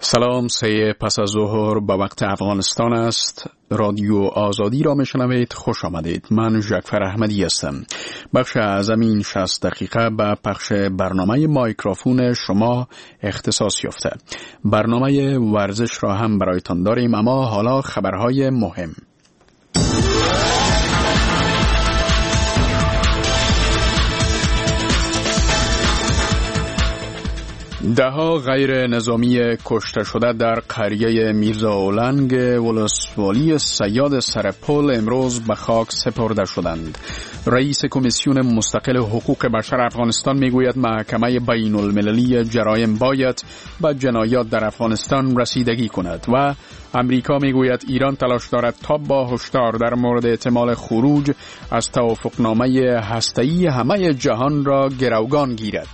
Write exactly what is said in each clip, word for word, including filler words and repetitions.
سلام، سه پس از ظهر به وقت افغانستان است. رادیو آزادی را میشنوید. خوش آمدید. من جعفر احمدی هستم. بخش اعظم این شصت دقیقه به پخش برنامه مایکروفون شما اختصاص یافته. برنامه ورزش را هم برایتان داریم، اما حالا خبرهای مهم. دهها غیر نظامی کشته شده در قریه میرزا اولنگ ولسوالی صیاد سرپل امروز به خاک سپرده شدند. رئیس کمیسیون مستقل حقوق بشر افغانستان میگوید محکمه بین المللی جرایم باید به جنایات در افغانستان رسیدگی کند و امریکا میگوید ایران تلاش دارد تا با هشدار در مورد احتمال خروج از توافقنامه هسته‌ای همه جهان را گروگان گیرد.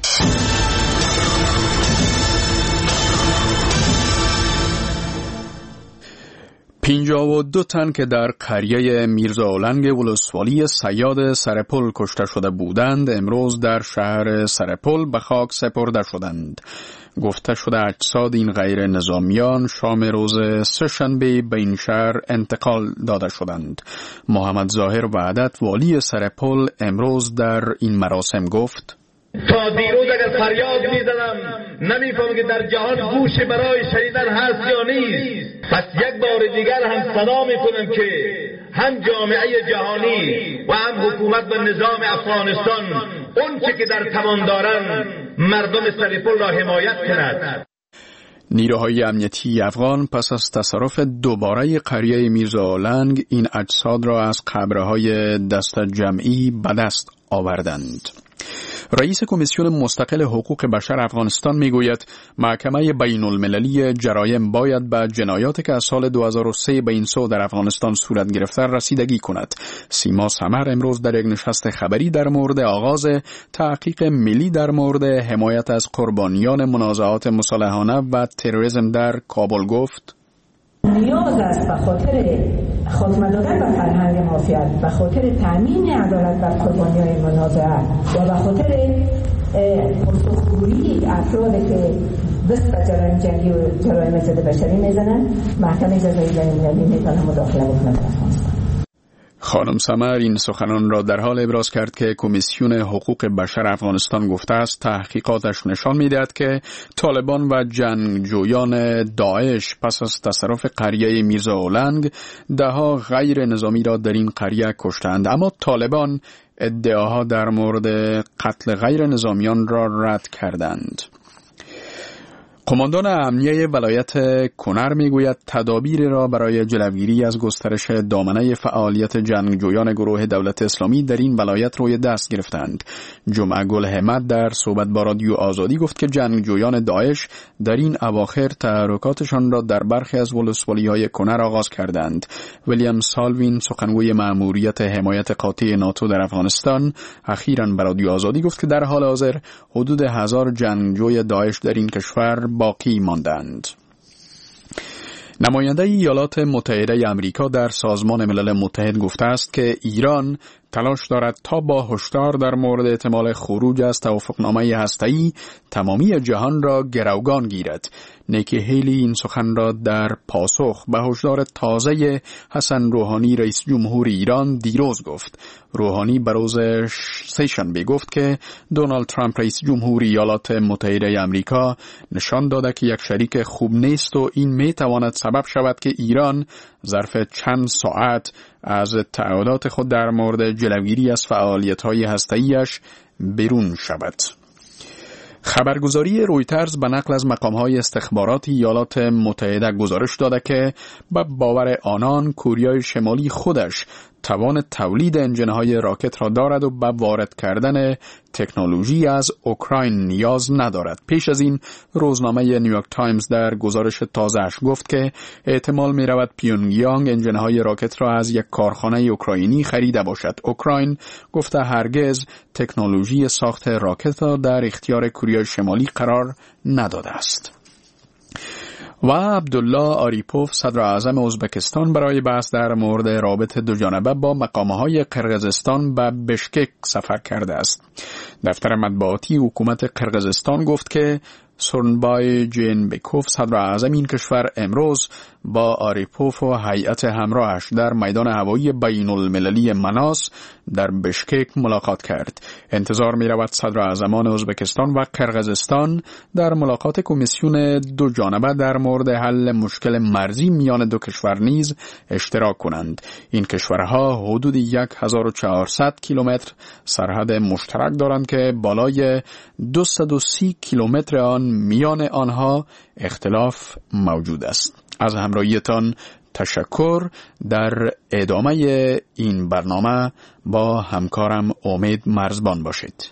پنجاه و دو تن که در قریه میرزا اولنگ ولسوالی صیاد سرپل کشته شده بودند امروز در شهر سرپل به خاک سپرده شدند. گفته شده اجساد این غیر نظامیان شام روز سه‌شنبه به این شهر انتقال داده شدند. محمد ظاهر وحدت والی سرپل امروز در این مراسم گفت: تا دیروز اگر فریاد میزدم نمیفهمم که در جهان گوش برای شنیدن هست یا نیست. پس یک بار دیگر هم صدا میکنم که هم جامعه جهانی و هم حکومت و نظام افغانستان اون چه که در توان دارن مردم سرپل را حمایت کند. نیروهای امنیتی افغان پس از تصرف دوباره قریه میرزا اولنگ این اجساد را از قبرهای دست جمعی به دست آوردند. رئیس کمیسیون مستقل حقوق بشر افغانستان میگوید محکمه بین المللی جرایم باید به جنایاتی که از سال دو هزار و سه به این سو در افغانستان صورت گرفته رسیدگی کند. سیما سمر امروز در یک نشست خبری در مورد آغاز تحقیق ملی در مورد حمایت از قربانیان منازعات مصالحانه و تروریسم در کابل گفت: نیاز است به خاطر خاتمه دادن به فرهنگ مافیات، به خاطر تامین عدالت بر قربانیان منازعه و به خاطر پاسخگویی افرادی که دست به جرایم جنگی و جرایم ضد بشری میزنند، محکمه جزایی بین‌المللی میتونه مداخله بکنه در افغانستان. خانم سمر این سخنان را در حال ابراز کرد که کمیسیون حقوق بشر افغانستان گفته است تحقیقاتش نشان می‌دهد که طالبان و جنگجویان داعش پس از تصرف قریه میرزا اولنگ دهها غیر نظامی را در این قریه کشتند، اما طالبان ادعاها در مورد قتل غیر نظامیان را رد کردند. قماندان امنیه ولایت کنر میگوید تدابیر را برای جلوگیری از گسترش دامنه فعالیت جنگجویان گروه دولت اسلامی در این ولایت روی دست گرفتند. جمعه گل همت در صحبت با رادیو آزادی گفت که جنگجویان داعش در این اواخر تحرکاتشان را در برخی از ولسوالی‌های کنر آغاز کردند. ویلیام سالوین سخنگوی مأموریت حمایت قاطع ناتو در افغانستان اخیراً به رادیو آزادی گفت که در حال حاضر حدود هزار جنگجوی داعش در این کشور باقی ماندند. نماینده ایالات متحده آمریکا در سازمان ملل متحد گفته است که ایران تلاش دارد تا با هشدار در مورد احتمال خروج از توافقنامه هسته‌ای تمامی جهان را گروگان گیرد. نیکی هیلی این سخن را در پاسخ به هشدار تازه حسن روحانی رئیس جمهور ایران دیروز گفت. روحانی به روز سه‌شنبه گفت که دونالد ترامپ رئیس جمهور ایالات متحده آمریکا نشان داده که یک شریک خوب نیست و این می تواند سبب شود که ایران ظرف چند ساعت از تعهدات خود در مورد جلوگیری از فعالیت‌های هسته‌ایش بیرون شود. خبرگزاری رویترز به نقل از مقام‌های استخباراتی ایالات متحده گزارش داده که به باور آنان کوریای شمالی خودش توان تولید انجن‌های راکت را دارد و به وارد کردن تکنولوژی از اوکراین نیاز ندارد. پیش از این روزنامه نیویورک تایمز در گزارش تازه‌اش گفت که احتمال می‌رود پیونگیانگ انجن‌های راکت را از یک کارخانه اوکراینی خریده باشد. اوکراین گفته هرگز تکنولوژی ساخت راکت را در اختیار کره شمالی قرار نداده است. و عبدالله آریپوف صدر اعظم ازبکستان برای بحث در مورد رابط دوجانبه با مقامه‌های قرقیزستان به بشکک سفر کرده است. دفتر مطبوعاتی حکومت قرقیزستان گفت که سورنبای جینبکوف صدر اعظم این کشور امروز با آریپوف و هیئت همراهش در میدان هوایی بین المللی مناس در بشکک ملاقات کرد. انتظار می رود صدر اعظمان ازبکستان و قرقیزستان در ملاقات کمیسیون دو جانبه در مورد حل مشکل مرزی میان دو کشور نیز اشتراک کنند. این کشورها حدود هزار و چهارصد کیلومتر سرحد مشترک دارند که بالای دویست و سی کیلومتر آن میان آنها اختلاف موجود است. از همراهیتان تشکر. در ادامه این برنامه با همکارم امید مرزبان باشید.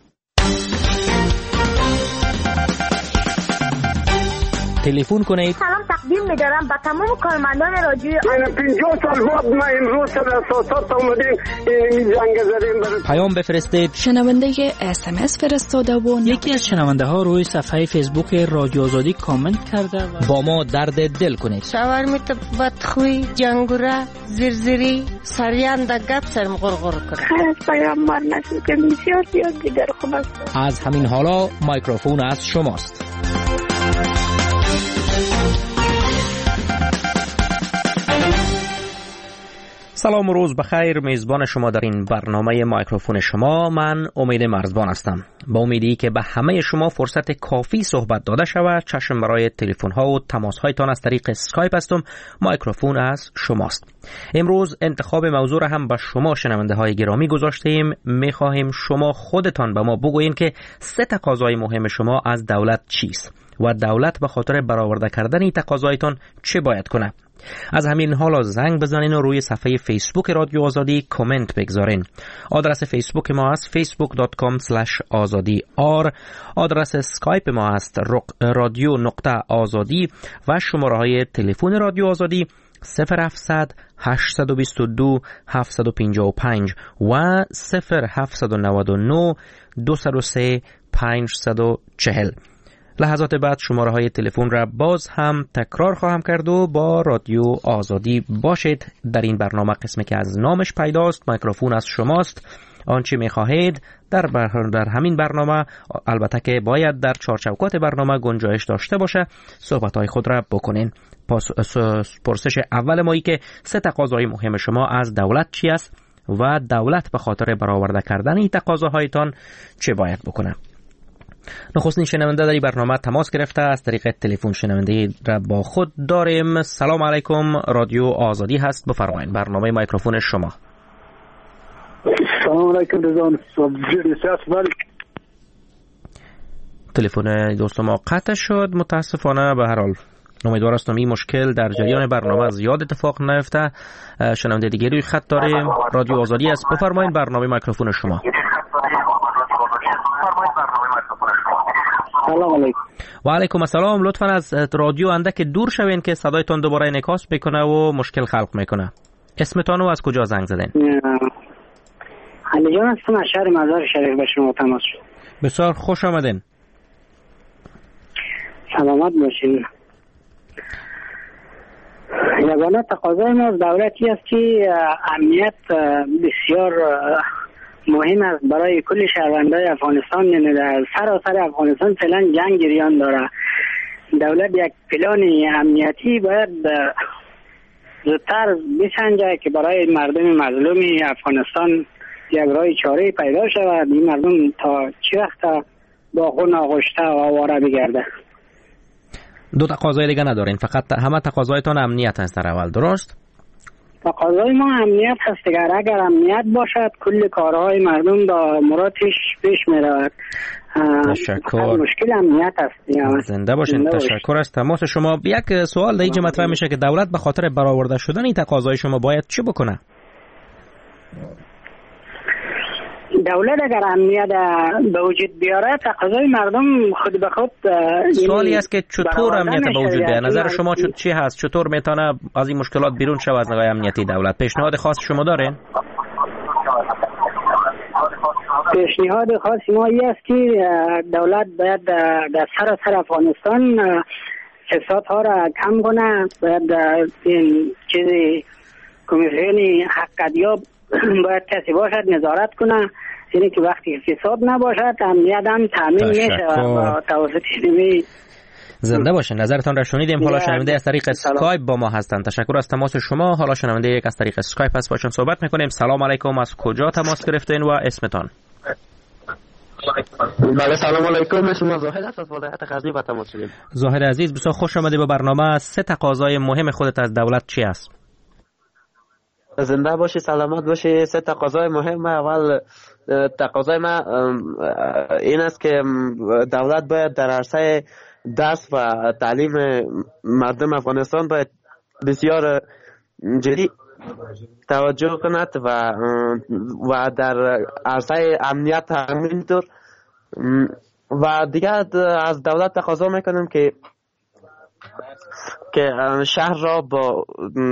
تلفن کنید. سلام تقدیم می‌دارم به تمام کارمندان رادیو. من پنجاه سال بعد ما امروز در اساسات اومدیم این جنگ زدیم. پیام بفرستید. شنونده اس ام اس فرستاده و یکی از شنونده ها روی صفحه فیسبوک رادیو آزادی کامنت کرده و با ما درد دل کنید. شاورمیت بدخوی جنگوره زرزری سریان د گپ سرم غرغر کنه. از پیامبر نسل که بسیار زیاد دیگر خوب است. از همین حالا میکروفون از شماست. سلام و روز بخیر. میزبان شما در این برنامه میکروفون شما من امید مرزبان هستم. با امیدی که به همه شما فرصت کافی صحبت داده شود، چشم برای تلفن ها و تماس هایتان از طریق اسکایپ هستم. میکروفون از شماست. امروز انتخاب موضوع را هم به شما شنونده های گرامی گذاشتیم. میخواهیم شما خودتان به ما بگویین که سه تقاضای مهم شما از دولت چیست و دولت به خاطر برآورده کردن این تقاضایتان چه باید کنه. از همین حالا زنگ بزنین و روی صفحه فیسبوک رادیو آزادی کامنت بگذارین. آدرس فیسبوک ما است فیسبوک دات کام اسلش آزادی آر. آدرس اسکایپ ما است رادیو نقطه آزادی و شماره های تلفن رادیو آزادی صفر هفتصد هشتصد و بیست و دو هفتصد و پنجاه و پنج و صفر هفتصد و نود و نه دویست و سه پانصد و چهل. لحظات بعد شماره های تلفن را باز هم تکرار خواهم کرد و با رادیو آزادی باشید. در این برنامه قسمی که از نامش پیداست، میکروفون از شماست. آنچه میخواهید در, بر... در همین برنامه، البته که باید در چارچوکات برنامه گنجایش داشته باشه، صحبت های خود را بکنین. پاس... پرسش اول مایی که سه تقاضای مهم شما از دولت چی است و دولت به خاطر برآورده کردن این تقاضاهایتان چه باید بکنه. نخستین شنونده در این برنامه تماس گرفته از طریق تلفن. شنونده را با خود داریم. سلام علیکم، رادیو آزادی هست، بفرمایید. برنامه میکروفون شما. سلام علیکم دوستان. تلفن دوست ما قطع شد متاسفانه. به هر حال امیدوار هستم این مشکل در جریان برنامه زیاد اتفاق نیفته. شنونده دیگری روی خط داریم. رادیو آزادی است، بفرمایید. برنامه میکروفون شما. سلام علیکم. و علیکم السلام. لطفا از رادیو اندک دور شوین که صدایتون دوباره انعکاس بکنه و مشکل خلق میکنه. اسمتون رو از کجا زنگ زدین؟ علی جان هستم، از شهر مزار شریف به شما تماس شد. بسیار خوش آمدین. سلامت باشین. یگانه تقاضای ما از دولتی است که امنیت بسیار مهم است برای کل شهروندان افغانستان. یعنی در سراسر افغانستان فعلا جنگ جریان داره. دولت یک پلان امنیتی باید زودتر بسنجه که برای مردم مظلوم افغانستان یک راه چاره پیدا شود. این مردم تا چه وقت با خون آغشته و آواره بگرده. دو تقاضای دیگه ندارین، فقط همه تقاضایتان امنیت است در اول، درست؟ تقاضای ما امنیت هست دیگر. اگر امنیت باشد کل کارهای مردم با مرادش پیش می رود. تشکر. مشکل امنیت است. زنده باشین. تشکر از تماس شما. یک سوال دیگه مطرح میشه که دولت به خاطر برآورده شدن این تقاضای شما باید چی بکنه؟ دولت اگر امنیت به وجود بیاره تقاضای مردم خود به خود. سوالی است که چطور امنیت به وجود بیاره؟ نظر شما چی هست؟ چطور میتونه از این مشکلات بیرون شود از نگاه امنیتی دولت؟ پیشنهاد خاص شما دارین؟ پیشنهاد خاص ما این است که دولت باید در سراسر افغانستان فسادها را کم کنه. باید این چیزی کمیسیون حقیقتیاب باید کسی باشد نظارت کنه. اینه که وقتی فساد نباشد امنیت هم تامین میشه و توسط اینمی. زنده باشین. نظرتان را شنیدیم. حالا شنونده از طریق اسکایپ با ما هستند. تشکر از تماس شما. حالا شنونده یک از طریق اسکایپ هست، باشون صحبت میکنیم. سلام علیکم، از کجا تماس گرفتین و اسمتان؟ بله سلام علیکم، شما زاهد هست از ولایت غزنی و تماس شدیم. زاهد عزیز بسیار خوش آمدید به برنامه. سه تقاضای مهم خودت از دولت چی است؟ زنده باشی، سلامت باشی. سه تقاضای مهم. اول تقاضای ما این است که دولت باید در عرصه درس و تعلیم مردم افغانستان باید بسیار جدی توجه کند و و در عرصه امنیت همینطور. و دیگه از دولت تقاضا میکنم که که شهر را با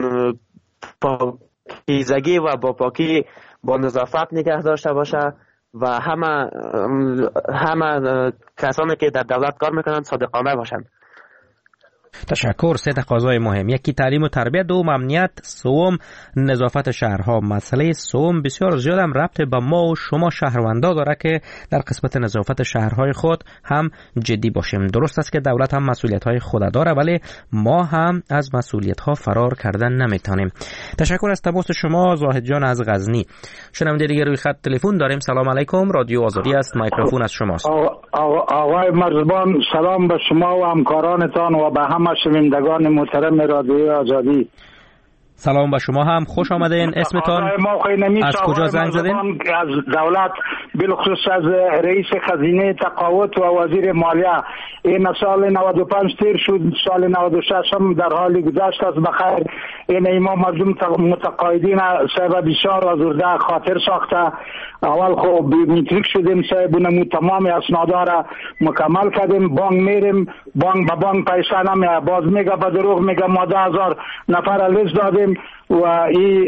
پاکیزگی و با پاکی با نظافت نگه داشته باشه و همه همه کسانی که در دولت کار میکنند صادقانه باشند. تشکر. سه تقاضای مهم: یکی تعلیم و تربیت، دوم امنیت، سوم نظافت شهرها. مسئله سوم بسیار زیاد هم ربط به ما و شما شهروندا داره که در قسمت نظافت شهرهای خود هم جدی باشیم. درست است که دولت هم مسئولیت‌های خود داره، ولی ما هم از مسئولیت‌ها فرار کردن نمیتونیم. تشکر از تماس شما زاهد جان از غزنی. شنونده دیگه روی خط تلفن داریم. سلام علیکم، رادیو آزادی است، میکروفون از شماست. آقای مرزبان، سلام به شما و همکارانتان و به همه شنوندگان محترم رادیو آزادی. سلام به شما هم، خوش آمدین. اسمتان؟ از کجا زنگ زدین؟ از دولت، بالخصوص از رئیس خزینه تقاوت و وزیر مالیه. این سال نود و پنج تیر شد، سال نود و شش هم در حال گذشت است بخیر. این ایما مردم متقاعدین صاحب بسیار آزرده خاطر ساخته. اول خب بیومتریک شدیم، صاحبونمو تمام اسنادا را مکمل کردیم. بانک میریم، بانک به بانک پیسه نمیه، باز میگه به دروغ میگه ما ده هزار نفر لیست دادیم و این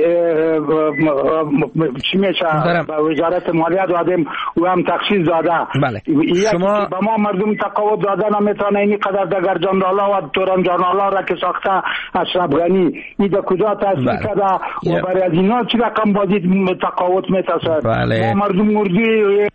چی میشه به وزارت مالیه دادیم و هم تخصیص داده. بله. شما به ما مردم تقاوت داده نمیتونه. این قدر دگر جاندالا و توران جاندالا را که ساخته اشرف غنی این در کجا تحصیل بله. کرده و برای از اینا چی رقم بازی تقاوت میتاسد. بله. ما مردم مردی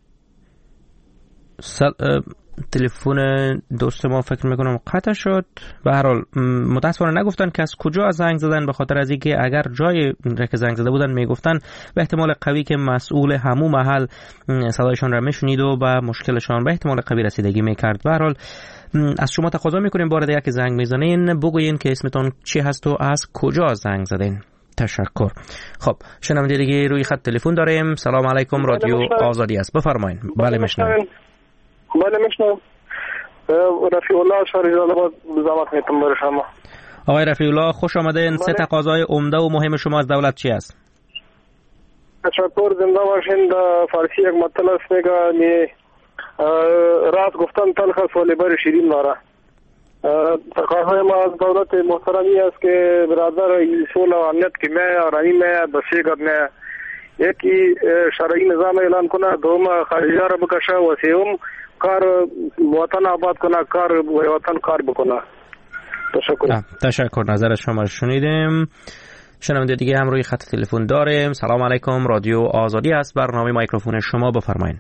سل... تلفن دوست ما فکر میکنم قطع شد. به هر حال متاسفانه نگفتن که از کجا زنگ زدن، به خاطر از اینکه اگر جای که زنگ زده بودن میگفتن به احتمال قوی که مسئول همو محل صدایشان را میشنید و به مشکلشان به احتمال قوی رسیدگی میکرد. به هر حال از شما تقاضا میکنیم بار دیگه که زنگ میزنین بگوین که اسمتون چی هست و از کجا زنگ زدین. تشکر. خب شنونده دیگه روی خط تلفن داریم. سلام علیکم، رادیو آزادی است، بفرمایید. بله میشنویم. بله میشنم. رفیع الله شهری جلال‌آباد زحمت میتونم برای شما. آقای رفیع الله خوش آمدین. سه تقاضای عمده و مهم شما از دولت چی است؟ تشکر. زنده باشین. در فارسی یک مطلب است میگه می راست گفتن تلخ است ولی بر شیرین داره. تقاضای ما از دولت محترمی است که برادر صلح و امنیت که می آرامی می بسیار نه یکی شرعی نظام اعلان کنه، دوم خارجی را بکشه و سوم کار وطن آباد کنه، کار وطن کار بکنه. تشکر. تشکر. نظر شما شنیدیم. شنونده دیگه هم روی خط تلفن داریم. سلام علیکم، رادیو آزادی است، برنامه میکروفون شما، بفرمایید.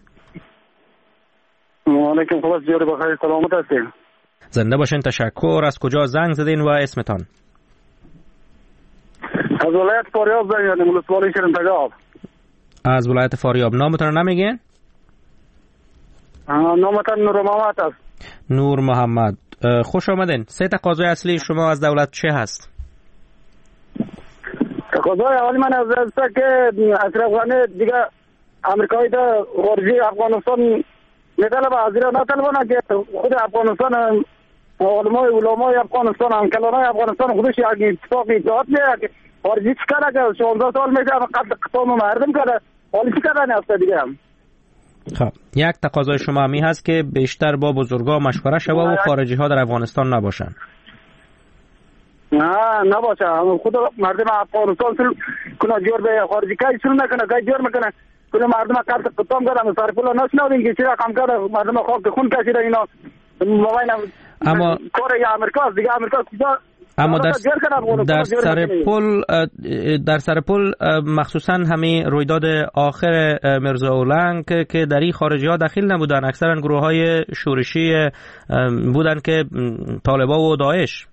و علیکم خلاص جوری بخیر، سلامت هستین. زنده باشین. تشکر. از کجا زنگ زدین و اسمتان؟ از ولایت فاریاب زنگ زدیم، ولسوالی شیرین تگاب. از ولایت فاریاب. نامتون نمیگین؟ نامتان نور محمد است. نور محمد. خوش آمدین. سه تقاضای اصلی شما از دولت چه هست؟ تقاضای اولی من از است که اشرف غنی دیگه امریکایی دا خارجی افغانستان میطلبه، از ایران نطلبه که خود افغانستان علمای علمای افغانستان انکلانای افغانستان خودش یک اتفاق ایجاد میکنه که خارجی چیکاره که شانزده سال میشه قتل قطام مردم کرده، حالی چیکاره نیسته دیگه هم. خب یک تقاضای شما می هست که بیشتر با بزرگا مشوره شوه و خارجی ها در افغانستان نباشن. نه نباشه، خود مردم افغانستان سل کنه جور به خارجی کاری شروع نکنه، کاری جور میکنه کنه مردم قتل قطام کرده، سرپولا نشنودین که چی رقم کرده، مردم خاک خون کشیده اینا. اما کار یا امریکا دیگه، امریکا کجا اما در در سر پل در سر پل مخصوصا همین رویداد آخر مرزا اولنگ که در این خارجی ها داخل نبودن، اکثرا گروه های شورشی بودن که طالبان و داعش.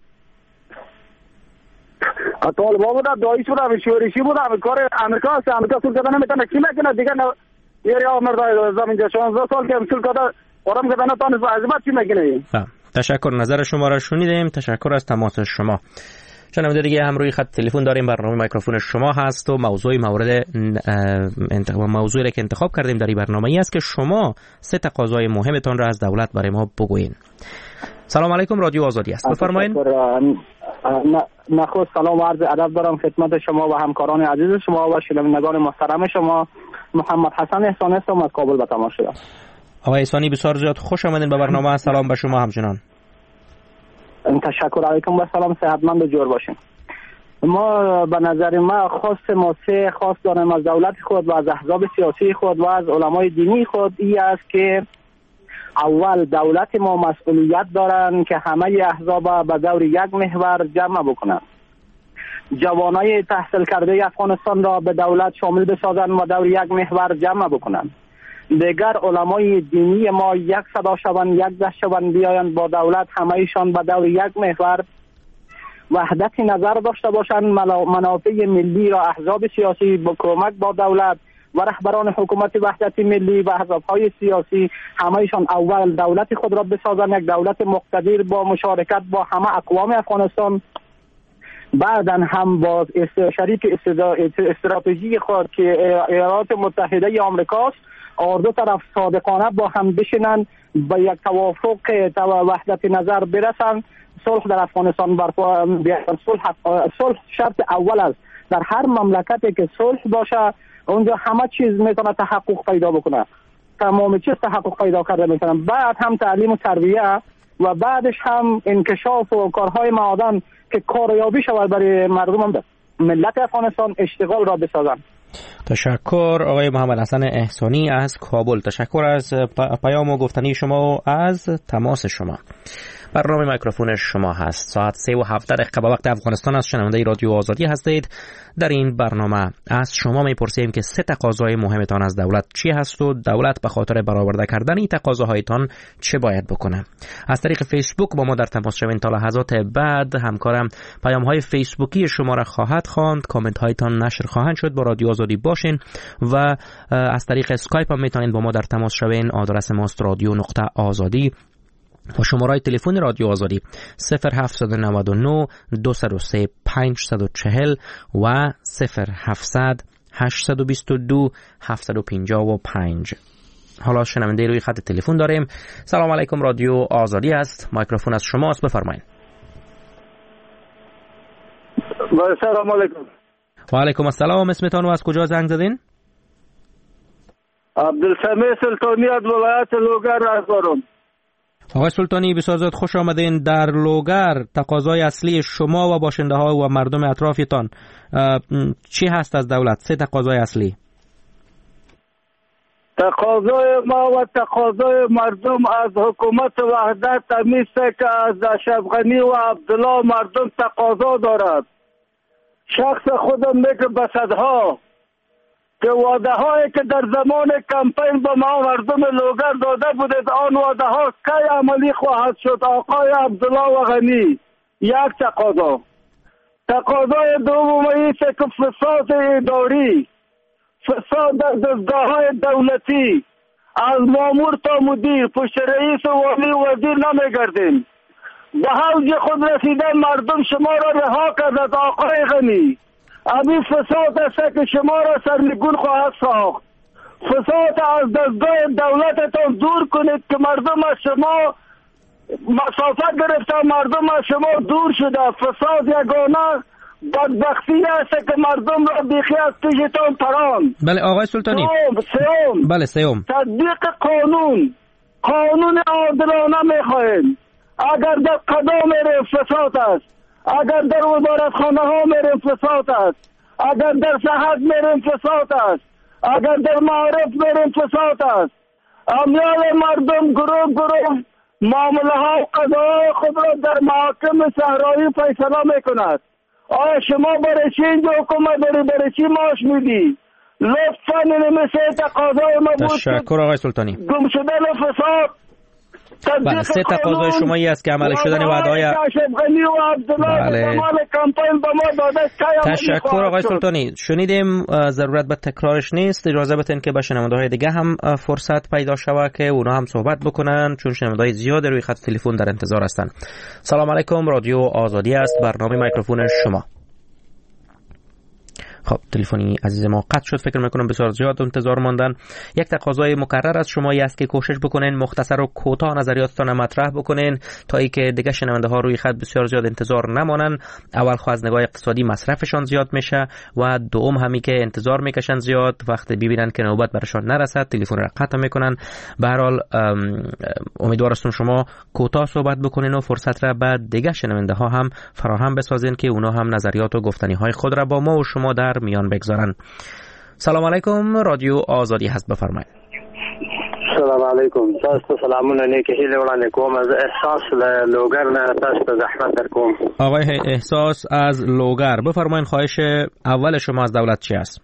طالبان بودن، داعش بودن، شورشی بودن. کار امریکا است. امریکا سول کردن نمیتونه، کی میکنه دیگه؟ یا مرد زمین شانزده سال که سول کرده قرم کردن تانه عزیمت چی میکنه؟ تشکر، نظر شما را شنیدیم. تشکر از تماس شما. شنونده دیگه هم روی خط تلفن داریم. برنامه میکروفون شما هست و موضوع مورد انتخاب موضوعی که انتخاب کردیم در این برنامه ای است که شما سه تقاضای مهمتان را از دولت برای ما بگویین. سلام علیکم، رادیو آزادی است، بفرمایید. نخست سلام و عرض ادب دارم خدمت شما و همکاران عزیز شما و شنوندگان محترم شما. محمد حسن احسانی هستم از کابل به تماس شدم. آقای احسانی بسیار زیاد خوش آمدین به برنامه. سلام به شما همچنان. تشکر علیکم و سلام، صحتمند و جور باشین. ما به نظر ما خاص ما سه خاص داریم از دولت خود و از احزاب سیاسی خود و از علمای دینی خود. این است که اول دولت ما مسئولیت دارن که همه احزاب به دور یک محور جمع بکنن، جوانای تحصیل کرده افغانستان را به دولت شامل بسازن و دور یک محور جمع بکنن. دیگر علمای دینی ما یک صدا شوند، یک دست شوند، بیایند با دولت همه‌شان به دور یک محور وحدت نظر داشته باشند، منافع ملی را احزاب سیاسی با کمک با دولت و رهبران حکومت وحدت ملی و احزاب‌های سیاسی همه‌شان اول دولت خود را بسازند، یک دولت مقتدر با مشارکت با همه اقوام افغانستان. بعدن هم با شریک استراتژی خود که ایالات متحده آمریکاست، اور دو طرف صادقانه با هم بشینن، به یک توافق وحدت نظر برسن، صلح در افغانستان برپا بیارن. صلح صلح شرط اول است. در هر مملکتی که صلح باشه اونجا همه چیز میتونه تحقق پیدا بکنه، تمام چیز تحقق پیدا کرده میتونه. بعد هم تعلیم و تربیه و بعدش هم انکشاف و کارهای معادن که کاریابی شود برای مردم ملت افغانستان، اشتغال را بسازن. تشکر آقای محمد حسن احسانی از کابل. تشکر از پیام و گفتنی شما و از تماس شما. برنامه میکروفون شما هست. ساعت سه و هفده دقیقه به وقت افغانستان است. شنونده رادیو آزادی هستید. در این برنامه از شما میپرسیم که سه تقاضای مهمتان از دولت چی هست و دولت به خاطر برآورده کردن این تقاضاهایتان چه باید بکنه. از طریق فیسبوک با ما در تماس شوید. تا لحظات بعد همکارم پیام های فیسبوکی شما را خواهد خواند، کامنت هایتان نشر خواهند شد. با رادیو آزادی باشین و از طریق اسکایپ هم میتونید با ما در تماس شوید. آدرس ماست رادیو نقطه آزادی و شماره تلفن رادیو آزادی صفر هفت نه نه دو صفر سه پنج چهار صفر و صفر هفت هشت دو دو هفت پنج پنج. حالا شنونده روی خط تلفن داریم. سلام علیکم، رادیو آزادی است، میکروفون از شماست، بفرمایید. سلام علیکم. و علیکم السلام. اسمتان و از کجا زنگ زدین؟ عبدالسمیع سلطانی از ولایت لوگر هستم. آقای سلطانی بسیار زیاد خوش آمدین. در لوگر تقاضای اصلی شما و باشنده ها و مردم اطرافتان چی هست از دولت؟ سه تقاضای اصلی. تقاضای ما و تقاضای مردم از حکومت وحدت همیشه که از اشرف غنی و عبدالله مردم تقاضا دارد. شخص خودم میگه به صدها که وعده هایی که در زمان کمپین به ما مردم لوگر داده بودید، آن وعده ها کی عملی خواهد شد؟ آقای عبدالله و غنی. یک تقاضا. تقاضای دوم است که فساد اداری، فساد در دستگاه های دولتی از مامور تا مدیر پشت رئیس و ولی وزیر نمیگردیم. به حوض خود رسیده مردم شما را رها کرد. آقای غنی، همین فساد است که شما را سرنگون خواهد ساخت. فساد از دستگاه دولتتان دور کنید که مردم از شما مسافت گرفته، مردم از شما دور شده. فساد یگانه بدبختی است که مردم را بیخی از پیشتان پران. بله آقای سلطانی. سوم سوم بله سوم تطبیق قانون. قانون عادلانه میخواهیم. اگر در قضا میریم فساد است، اگر در وزارتخانه ها میریم فساد است، اگر در صحت میریم فساد است، اگر در معارف میریم فساد است. امیال مردم گروه گروه معامله ها و قضاهای خود را در محاکم صحرایی فیصله میکند. آیا شما برای چی اینجا حکومت داری؟ برای چی معاش میدی؟ لطفا نمیشه تقاضای ما بود. تشکر آقای سلطانی. گم شدن فساد. بله، سه تقاضای شما ای است که عمل شدن وعده‌های بله. تشکر آقای سلطانی. شنیدیم، ضرورت به تکرارش نیست. اجازه بدین که به شنونده‌های دیگه هم فرصت پیدا شود که اونا هم صحبت بکنن، چون شنونده‌های زیاد روی خط تلفن در انتظار هستند. سلام علیکم، رادیو آزادی است، برنامه میکروفون شما. خب تلفنی عزیز ما قطع شد، فکر میکنم بسیار زیاد انتظار ماندن. یک تقاضای مکرر از شما است که کوشش بکنین مختصر و کوتاه نظریاتتان مطرح بکنین تا ای که دیگه شنونده ها روی خط بسیار زیاد انتظار نمانن. اول خو از نگاه اقتصادی مصرفشان زیاد میشه و دوم همی که انتظار میکشن زیاد، وقتی ببینن که نوبت برشان نرسد تلفن را قطع میکنن. به هر حال امیدوار هستم شما کوتاه صحبت بکنین و فرصت را به دیگه شنونده ها هم فراهم بسازین که اونا هم نظریات و گفتنی های خود را با ما و شما در میان بگذارن. سلام علیکم، رادیو آزادی هست، بفرمایید. سلام علیکم، تاسو سلامونه نیکی هیله وړاندې کوم. از احساس لوګر نه تاسو ته زحمت در کوم. آقای احساس از لوګر، بفرمایید خواهش اول شما از دولت چی است؟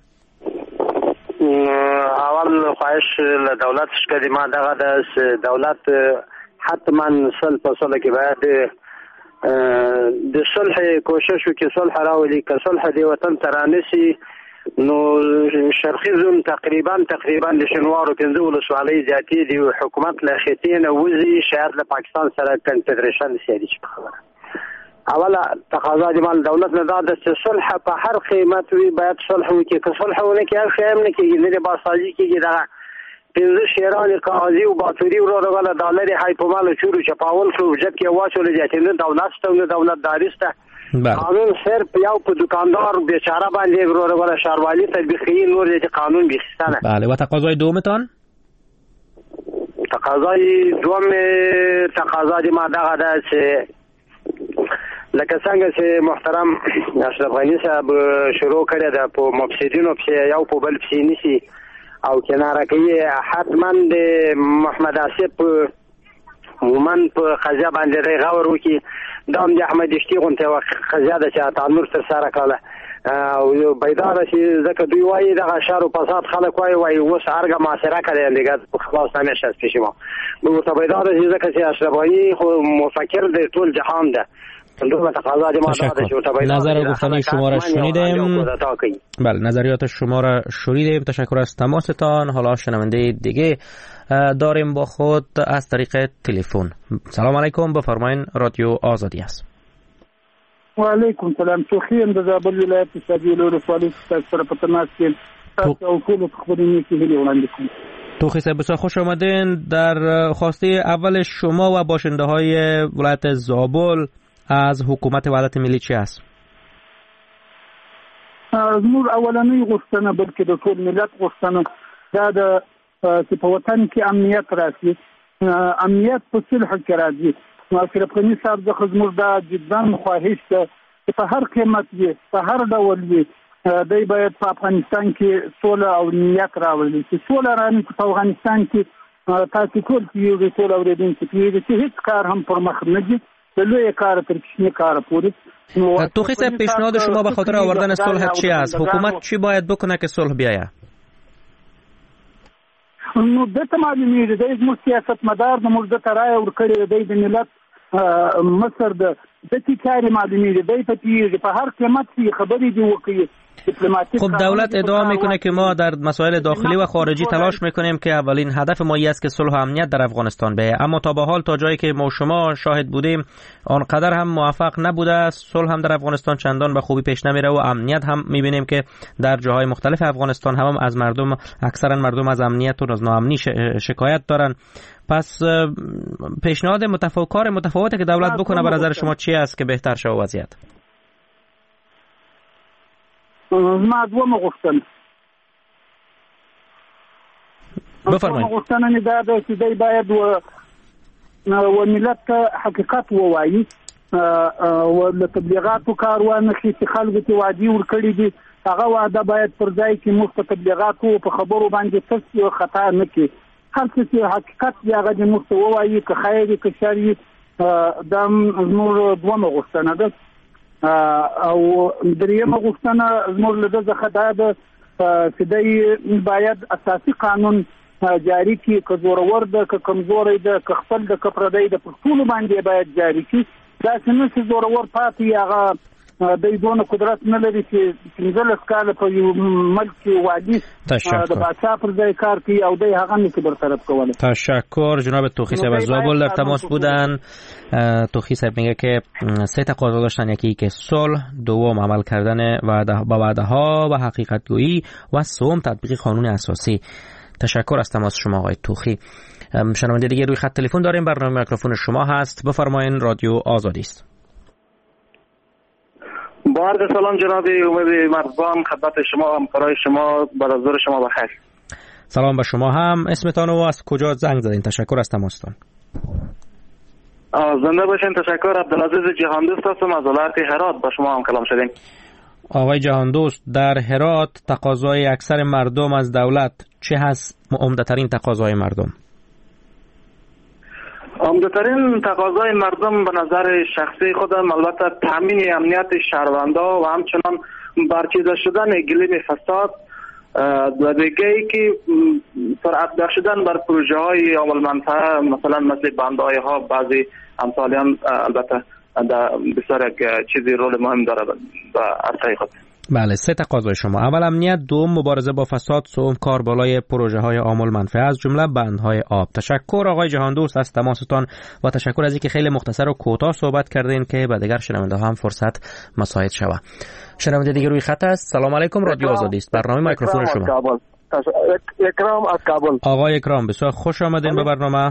اول خواهش له دولت شکه ما دغه د دولت حتما صلح په صلح کې باید د صلح کوشش وکړي، صلح راولي. که صلح دی وطن ترانسي نو شرقي زون تقریبا تقریبا د شنوارو پنځه ولسوالۍ ذاتي دی حکومت له خطې نه وځي، شاید له پاکستان سره کنفدریشن سیالي شي. خبره اوله تقاضا د مال دولت نه دا د صلح په هر قیمت وي، باید صلح وکړي. که صلح ونه کړي هر خیم نه کېږي، نه د باسازي کېږي. دا پنځه شیران قاضي او باتوري ورو غلا ډالر هاي په مال چورو چپاول شو جت کې واچول ځاتې نه دولت ته دولت دارسته قانون صرف یو په دکاندار بیچاره باندې ورو غلا شهروالي تطبیقي نور دې قانون بیخستانه. بله، و تقاضای دومتان؟ تقاضای دوم تقاضا دې ما دغه ده چې لکه څنګه چې محترم اشرف غنی صاحب شروع کړی ده په مفسدینو په یو په بل پسې نشي او کناره کوي. حتما د محمد آصف مومن په قضیه باندې غور وکړي. دا هم د احمد اشتي غونته قضیه ده چې تعمیر تر سره کړله او یو بیداره چې ځکه دوی وایي دغه شر او فساد خلک وایي وایي اوس هرګه معاصره کړی دیګه خلاص نه نشه پیش ما ورته بیداره چې ځکه چې اشرف غنی خو مفکر د ټول جهان ده. نظر گفتنی شما را شنیدیم. بله، نظریات شما را شنیدیم. تشکر از تماستان. حالا شنونده دیگه داریم با خود از طریق تلفن. سلام علیکم، بفرمایید، رادیو آزادی است. و علیکم سلام. توخیم د زابل ولایت سابیل ولسوالی سره په تماس کې تاسو او ټول خبرونه کې هلي وړاندې کوم. توخی صاحب بسیار خوش آمدین. در خواسته اول شما و باشنده های ولایت زابل از حکومت وحدت ملی چی است؟ زموږ اولنۍ غوښتنه بلکې د ټول ملت غوښتنه دا ده چې په وطن کې امنیت راشي. امنیت په صلح کې راځي. اشرف غني صاحب څخه زموږ دا جدا خواهش ده چې په هر قیمت وي، په هر ډول وي، دی باید په افغانستان کې سوله او امنیت راولي. چې سوله راني په افغانستان کې تاسو ټول پیږئ، ټول اورېدونکي پیږئ چې هیڅ کار هم پر مخ نه ځي. لوی کار تر کشنی کار پوری. توخی صاحب، پیشنهاد شما به خاطر آوردن صلح چی است؟ حکومت چی باید بکنه که صلح بیاید؟ نو دته معلومیږي د زموږ سیاستمدار د موږ د ترای ورکړي د ملت مصر د دتی کاری معلومیږي د په په هر قیمت خبرې دی وکړي. خب دولت ادعا میکنه که ما در مسائل داخلی و خارجی تلاش میکنیم که اولین هدف ما است که صلح و امنیت در افغانستان بیاید، اما تا به حال تا جایی که ما شما شاهد بودیم آنقدر هم موفق نبوده. صلح هم در افغانستان چندان به خوبی پیش نمیره و امنیت هم میبینیم که در جاهای مختلف افغانستان هم, هم از مردم اکثرا مردم از امنیت و از ناامنی شکایت دارن. پس پیشنهاد متفاوت کار متفاوتی که دولت بکنه به نظر شما چی است که بهتر شه وضعیت؟ ما دومه غوښتنه بفرمایئ. غوښتنه نه دا ده چې دی باید و و ملت ته حقیقت ووایي او له تبلیغاتو کار وانخلي چې خلکو ته وعدې ورکړي دي، هغه وعده باید پر ځای کې موږ ته تبلیغاتو په خبرو باندې څه خطا نه کړي. هر څه چې حقیقت دی هغه دې موږ ته ووایي، که خیر وي که شر وي. دا زموږ دومره غوښتنه ده. او دریمه غوښتنه زموږ له ده څخه دا ده چې دی باید اساسي قانون جاری کړي، که زورور ده که کمزوری ده که خپل ده که پردی ده، پر ټولو باندې باید جاری کړي. داسې نه چې زورور پاتې هغه دی دونه قدرت نه لري چې پنځلس کاله په یو ملک کې والي د پادشاه پر ځای کار کوي او دی هغه نشي برطرف کولی. تشکر. جناب توخی صاحب از زابل در تماس بودن. توخی صاحب میگه که سه تقاضا داشتن، یکی که صلح، دوم عمل کردن وعده با وعده ها و حقیقت گویی و سوم تطبیق قانون اساسی. تشکر از تماس شما آقای توخی. شنونده دیگه روی خط تلفن داریم، برنامه میکروفون شما هست، بفرمایید. رادیو آزادی است. با عرض سلام جناب امید مرزبان، خدمت شما همکارای شما، بعد از ظهر شما بخیر. سلام به شما هم. اسمتان و از کجا زنگ زدین؟ تشکر از تماستان. زنده باشین. تشکر. عبدالعزیز جهان دوست هستم از ولایت هرات، با شما هم کلام شدیم. آقای جهان دوست، در هرات تقاضای اکثر مردم از دولت چه هست؟ عمده‌ترین تقاضای مردم؟ عمده‌ترین تقاضای مردم به نظر شخصی خودم البته تامین امنیت شهروندان و همچنان برچیده شدن گلیم فساد و دیگه ای که سرعت شدن بر پروژه های عامل منفعه، مثلا مثل بندهای ها، بعضی امثالیان البته بسیار یک چیزی رول مهم داره به عرصه خود. بله، سه تقاضای شما: اول امنیت، دوم مبارزه با فساد، سوم کار بالای پروژه های عامل منفعه از جمله بندهای آب. تشکر آقای جهان دوست از تماستان و تشکر از اینکه خیلی مختصر و کوتاه صحبت کردین که به دیگر شنونده ها هم فرصت مساعد شود. شنونده دیگه روی خط است. سلام علیکم، رادیو آزادی است، برنامه میکروفون شما. اکرام از کابل. آقای اکرام، بسیار خوش آمدین به برنامه.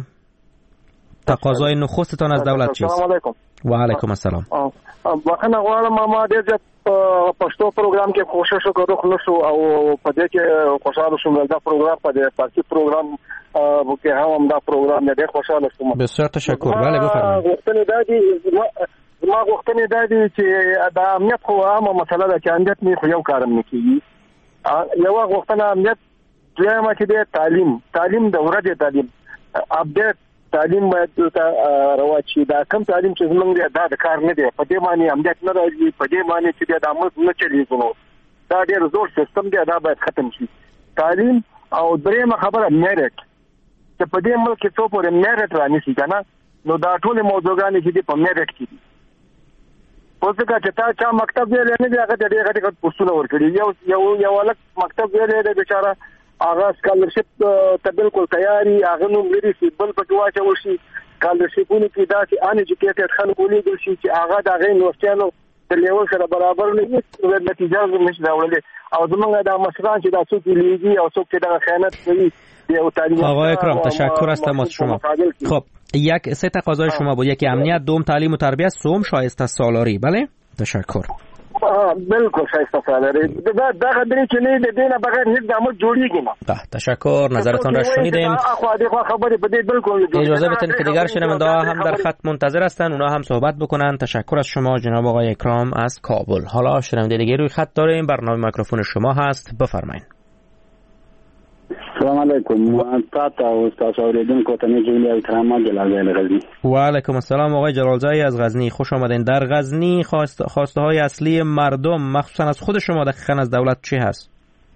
تقاضای نخستتان از دولت چیست؟ سلام علیکم. و علیکم السلام. بخنه غواړم ما ډېر پښتو پروګرام کې کوشش وکړو خو نشو او په دې کې خوشاله شوم. دا پروګرام په دې فارسی پروګرام کې هم دا پروګرام ډېر خوشاله شوم. بسیار تشکر. بله بفرمایید. غوښتنې دا دي ما غوښتنې دا دي چې دا امنیت خو عامه مسله ده چې امنیت نه خو یو کارم نه کیږي. یو غوښتنه امنیت، دویمه چې د تعلیم تعلیم د ورځې تعلیم اپډیټ تعلیم باید ته رواچی. دا کم تعلیم چې زمونږ دا د کار نه دی، په دې معنی امنیت نه راځي، په دې معنی چې د عامه نه چلیږي. نو دا ډېر زور سیستم دی، دا باید ختم شي. تعلیم او درېمه خبره میرټ، چې په دې ملک کې څو پورې میرټ رانیسي کنه، نو دا ټول موضوعګانې چې په میرټ کې دي. اوس که تا چا مکتب ویل نه دی، هغه ډېر غټ پوسټونه ورکړي. یو یو یو الک مکتب ویل دی بیچاره، هغه سکالرشپ ته بالکل تیاری، هغه نوم لري چې بل پکې واچول شي. سکالرشپونه کې داسې ان ایجوکیټډ خلک ولیدل شي چې هغه د هغې یونیورسټیانو د لیول سره برابر نه وي، نتیجه نشي راوړلی. او زمونږ دا مشران چې دا څوک لیږي او څوک چې دغه خیانت کوي. آقای اکرام تشکر از تماس شما. خب یک سه تقاضای شما بود: یکی امنیت، دوم تعلیم و تربیت، سوم شایسته سالاری. بله تشکر. بالکل شایسته سالاری. دا دا خبرې چې نه د دینه بغیر هیڅ عمل جوړیږي نه. تشکر، نظرتون را شنیدیم. اخو دغه خبرې په دې بالکل اجازه بدین که دیگر شنونده ها هم در خط منتظر هستن، اونا هم صحبت بکنن. تشکر از شما جناب آقای اکرام از کابل. حالا شنونده دیگه روی خط داریم، برنامه میکروفون شما هست، بفرمایید. السلام علیکم. تاسو او تاسو اوریدونکو ته مې جوړ احترامات جلال غزنی. و علیکم السلام آقای جلالزایی از غزنی، خوش آمدین. در غزنی خواست خواسته های اصلی مردم مخصوصا از خود شما دقیقاً از دولت چی هست؟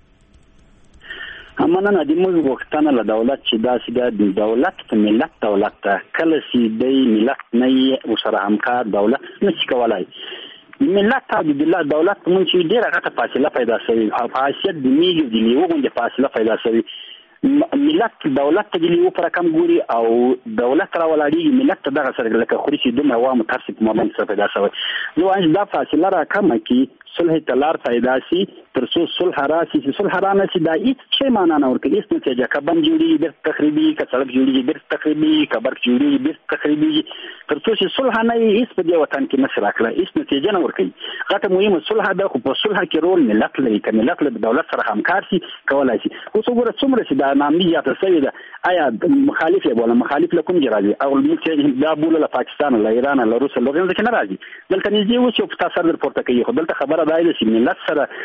اما نه د موږ غوښتنه له دولت چې داسې د دولت په ملت دولت ته کله چې د ملت نه وسره همکار دولت نشي کولای. ملت ته د دولت مونږ چې ډیره غټه فاصله پیدا شوی، حیثیت د میږي د لیو غونډه فاصله پیدا شوی. ملت دولت ته د لیو پر کم ګوري او دولت را ولاړی ملت ته دغه سره لکه خوري چې د عوامو ترڅ په مومنت سره پیدا شوی. نو ان دا فاصله را کم کی صلح تلار پیدا شي، ترڅو صلح راشي. چې صلح را نه شي دا هیڅ شی معنا نه ورکړي. هیڅ نتیجه کبن جوړي د تخریبي ک سړک جوړي د تخریبي کبر جوړي د تخریبي، ترڅو چې صلح نه هیڅ په دې وطن کې نشي راکړه، هیڅ نتیجه نه ورکړي. غټه مهمه صلح ده، خو په صلح کې رول ملت لري. ک ملت له دولت سره همکار شي کولای شي. اوس وګوره څومره چې دا نامي یا سوي ده، آیا مخالف یې بوله مخالف لکم جراځي او موږ چې دا بوله له پاکستان له ایران له روس له غیر ځکه نه راځي. دلته نږدې اوس یو تاسو سره پورته کوي، خو دلته خبره دا ده چې ملت سره د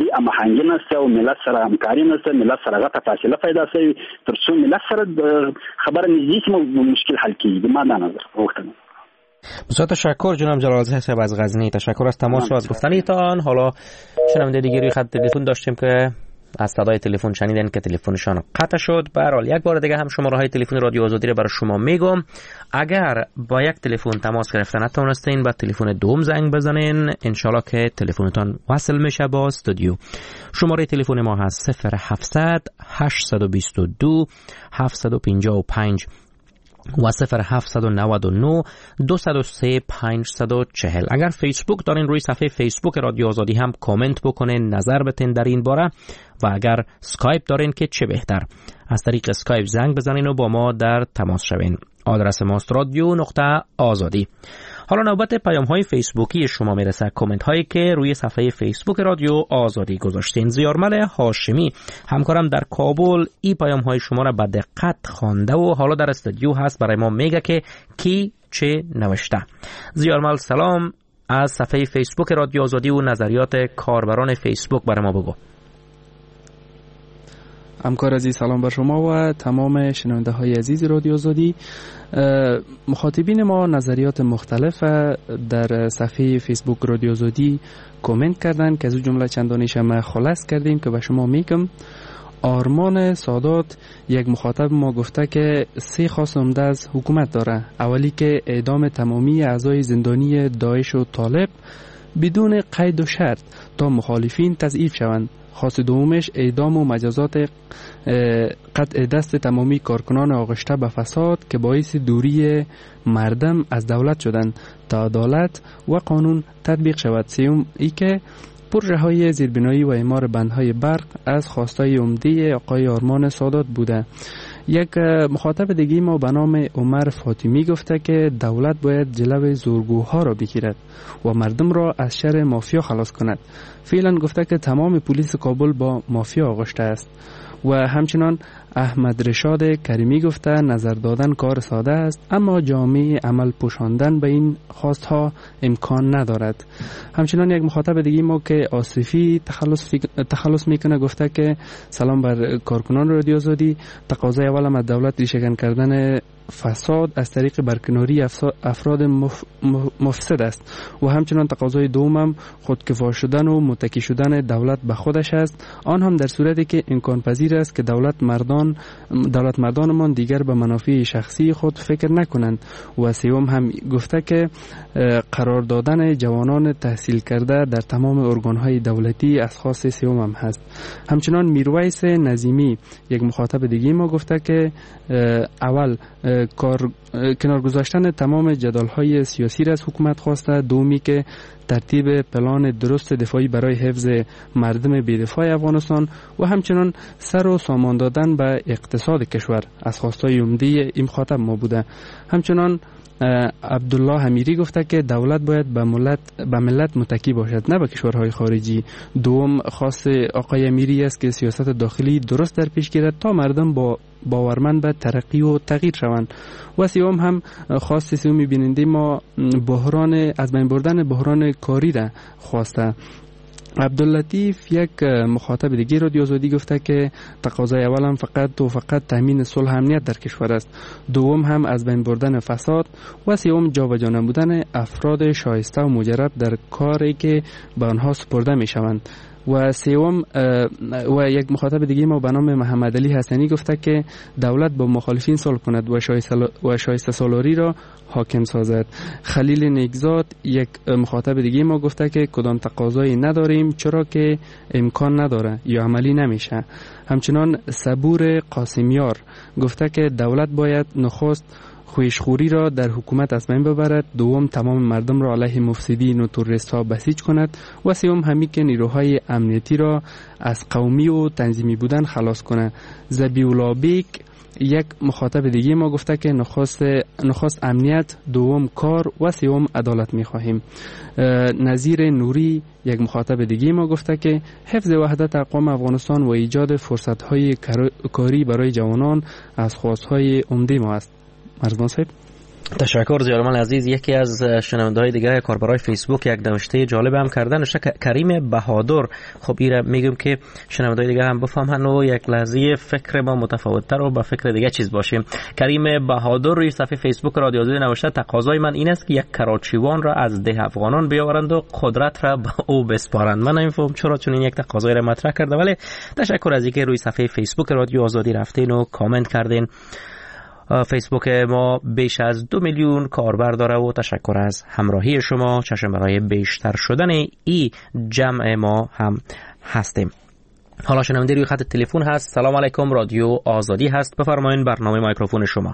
هماهنگی نشته او ملت سره همکاری نشته، ملت سره غټه فاصله پیدا شي تر څو ملت سره خبره نږدې شي مشکل حل کیږي. ما دا نظر وکړم. بسیار تشکر جناب جلالزاده صاحب از غزنی. تشکر از تماس و از گفتنیتان. حالا شنونده دیگری روی خط تلفن داشتیم که از صدای تلفن شنیدن که تلفنشان قطع شد. به هر حال یک بار دیگه هم شماره های تلفن رادیو آزادی رو برای شما میگم. اگر با یک تلفن تماس گرفتن نتونستین با تلفن دوم زنگ بزنین، انشالله که تلفنتان وصل میشه با استودیو. شماره تلفن ما هست صفر هفتصد هشتصد و بیست و دو هفتصد و پنجاه و پنج و صفر هفتصد و نود و نه دویست و سه پانصد و چهل. اگر فیسبوک دارین روی صفحه فیسبوک رادیو آزادی هم کامنت بکنین، نظر بتین در این باره، و اگر اسکایپ دارین که چه بهتر، از طریق اسکایپ زنگ بزنین و با ما در تماس شوین. آدرس ماست رادیو نقطه آزادی. حالا نوبت پیام های فیسبوکی شما میرسه، کامنت هایی که روی صفحه فیسبوک رادیو آزادی گذاشتین. زیارمل هاشمی همکارم در کابل ای پیام های شما را به دقت خوانده و حالا در استودیو هست برای ما میگه که کی چه نوشته. زیارمل سلام، از صفحه فیسبوک رادیو آزادی و نظریات کاربران فیسبوک برای ما بگو. همکار عزیز سلام بر شما و تمام شنونده های عزیز رادیو آزادی. مخاطبین ما نظریات مختلف در صفحه فیسبوک رادیو آزادی کامنت کردن که از اون جمله چندانیش ما خلاص کردیم که به شما میگم. آرمان سادات یک مخاطب ما گفته که سه خواست عمده از حکومت داره. اولی که اعدام تمامی اعضای زندانی داعش و طالب بدون قید و شرط تا مخالفین تضعیف شوند. خواست دومش اعدام و مجازات قطع دست تمامی کارکنان آغشته به فساد که باعث دوری مردم از دولت شدند تا عدالت و قانون تطبیق شود. سوم ای که پروژه های زیربنایی و اعمار بندهای برق از خواستای عمده آقای آرمان سادات بوده. یک مخاطب دیگه ما به نام عمر فاطمی گفته که دولت باید جلو زورگوها را بگیرد و مردم را از شر مافیا خلاص کند. فعلا گفته که تمام پلیس کابل با مافیا آغشته است. و همچنان احمد رشاد کریمی گفته نظر دادن کار ساده است اما جامعه عمل پوشاندن به این خواستها امکان ندارد. همچنان یک مخاطب دیگه ما که آصفی تخلص, تخلص میکنه گفته که سلام بر کارکنان رادیو آزادی. تقاضای اول از دولت ریشه‌کن کردن فساد از طریق برکناری افراد مف... مفسد است و همچنان تقاضای دومم خودکفا شدن و متکی شدن دولت به خودش است، آن هم در صورتی که امکان پذیر است که دولت مردان دولت مردانمان دیگر به منافع شخصی خود فکر نکنند. و سوم هم گفته که قرار دادن جوانان تحصیل کرده در تمام ارگانهای دولتی از خاص سوم هم هست. همچنان میرویس نظیمی یک مخاطب دیگه ما گفته که اول کار کنار گذاشتن تمام جدال‌های سیاسی را از حکومت خواسته، دومی که ترتیب پلان درست دفاعی برای حفظ مردم بی‌دفاع افغانستان و همچنان سر و سامان دادن به اقتصاد کشور از خواستای عمده این مخاطب ما بوده. همچنان عبدالله امیری گفته که دولت باید به ملت به ملت متکی باشد نه به کشورهای خارجی. دوم خواست آقای امیری است که سیاست داخلی درست در پیش گیرد تا مردم با باورمند به ترقی و تغییر شوند. و سوم هم خواست سوم بیننده ما بحران از بین بردن بحران کاری را خواسته. عبداللطیف یک مخاطب دیگه رادیو آزادی گفته که تقاضای اولم فقط و فقط تامین صلح امنیت در کشور است، دوم هم از بین بردن فساد و سوم جابجا نمودن افراد شایسته و مجرب در کاری که به آنها سپرده می شوند. و سوم و یک مخاطب دیگه ما به نام محمد علی حسنی گفته که دولت با مخالفین صلح کند و شایسته و شایسته سالاری را حاکم سازد. خلیل نیکزاد یک مخاطب دیگه ما گفته که کدام تقاضایی نداریم چرا که امکان نداره یا عملی نمیشه. همچنان صبور قاسمیار گفته که دولت باید نخست خویشخوری را در حکومت از بین ببرد، دوم تمام مردم را علیه مفسدین و تروریست‌ها بسیج کند و سوم همی که نیروهای امنیتی را از قومی و تنظیمی بودن خلاص کنه. زبیولا بیک یک مخاطب دیگه ما گفته که نخست نخست امنیت، دوم کار و سوم عدالت می‌خواهیم. نظیر نوری یک مخاطب دیگه ما گفته که حفظ وحدت اقوام افغانستان و ایجاد فرصت‌های کاری برای جوانان از خواست‌های عمده ما است. مرزبان صاحب. تشکر زیارمان عزیز. یکی از شنونده‌های دیگه کاربرای فیسبوک یک نوشته جالب هم کردن، نوشته کریم بهادر. خب ایره میگم که شنونده‌های دیگه هم بفهمن و یک لحظه فکر ما متفاوت‌تر و با فکر دیگه چیز باشیم. کریم بهادر روی صفحه فیسبوک رادیو آزادی نوشته تقاضای من این است که یک کراچیوان را از ده افغانان بیاورند و قدرت را به او بسپارند. من نمیفهم چرا چون این یک تقاضای را مطرح کرده، ولی تشکر از اینکه روی صفحه فیسبوک رادیو آزادی رفتین و کامنت کردین. فیسبوک ما بیش از دو میلیون کاربر داره و تشکر از همراهی شما. چشم برای بیشتر شدن ای جمع ما هم هستیم. حالا شنونده روی خط تلفن هست. سلام علیکم، رادیو آزادی هست، بفرمایید برنامه میکروفون شما.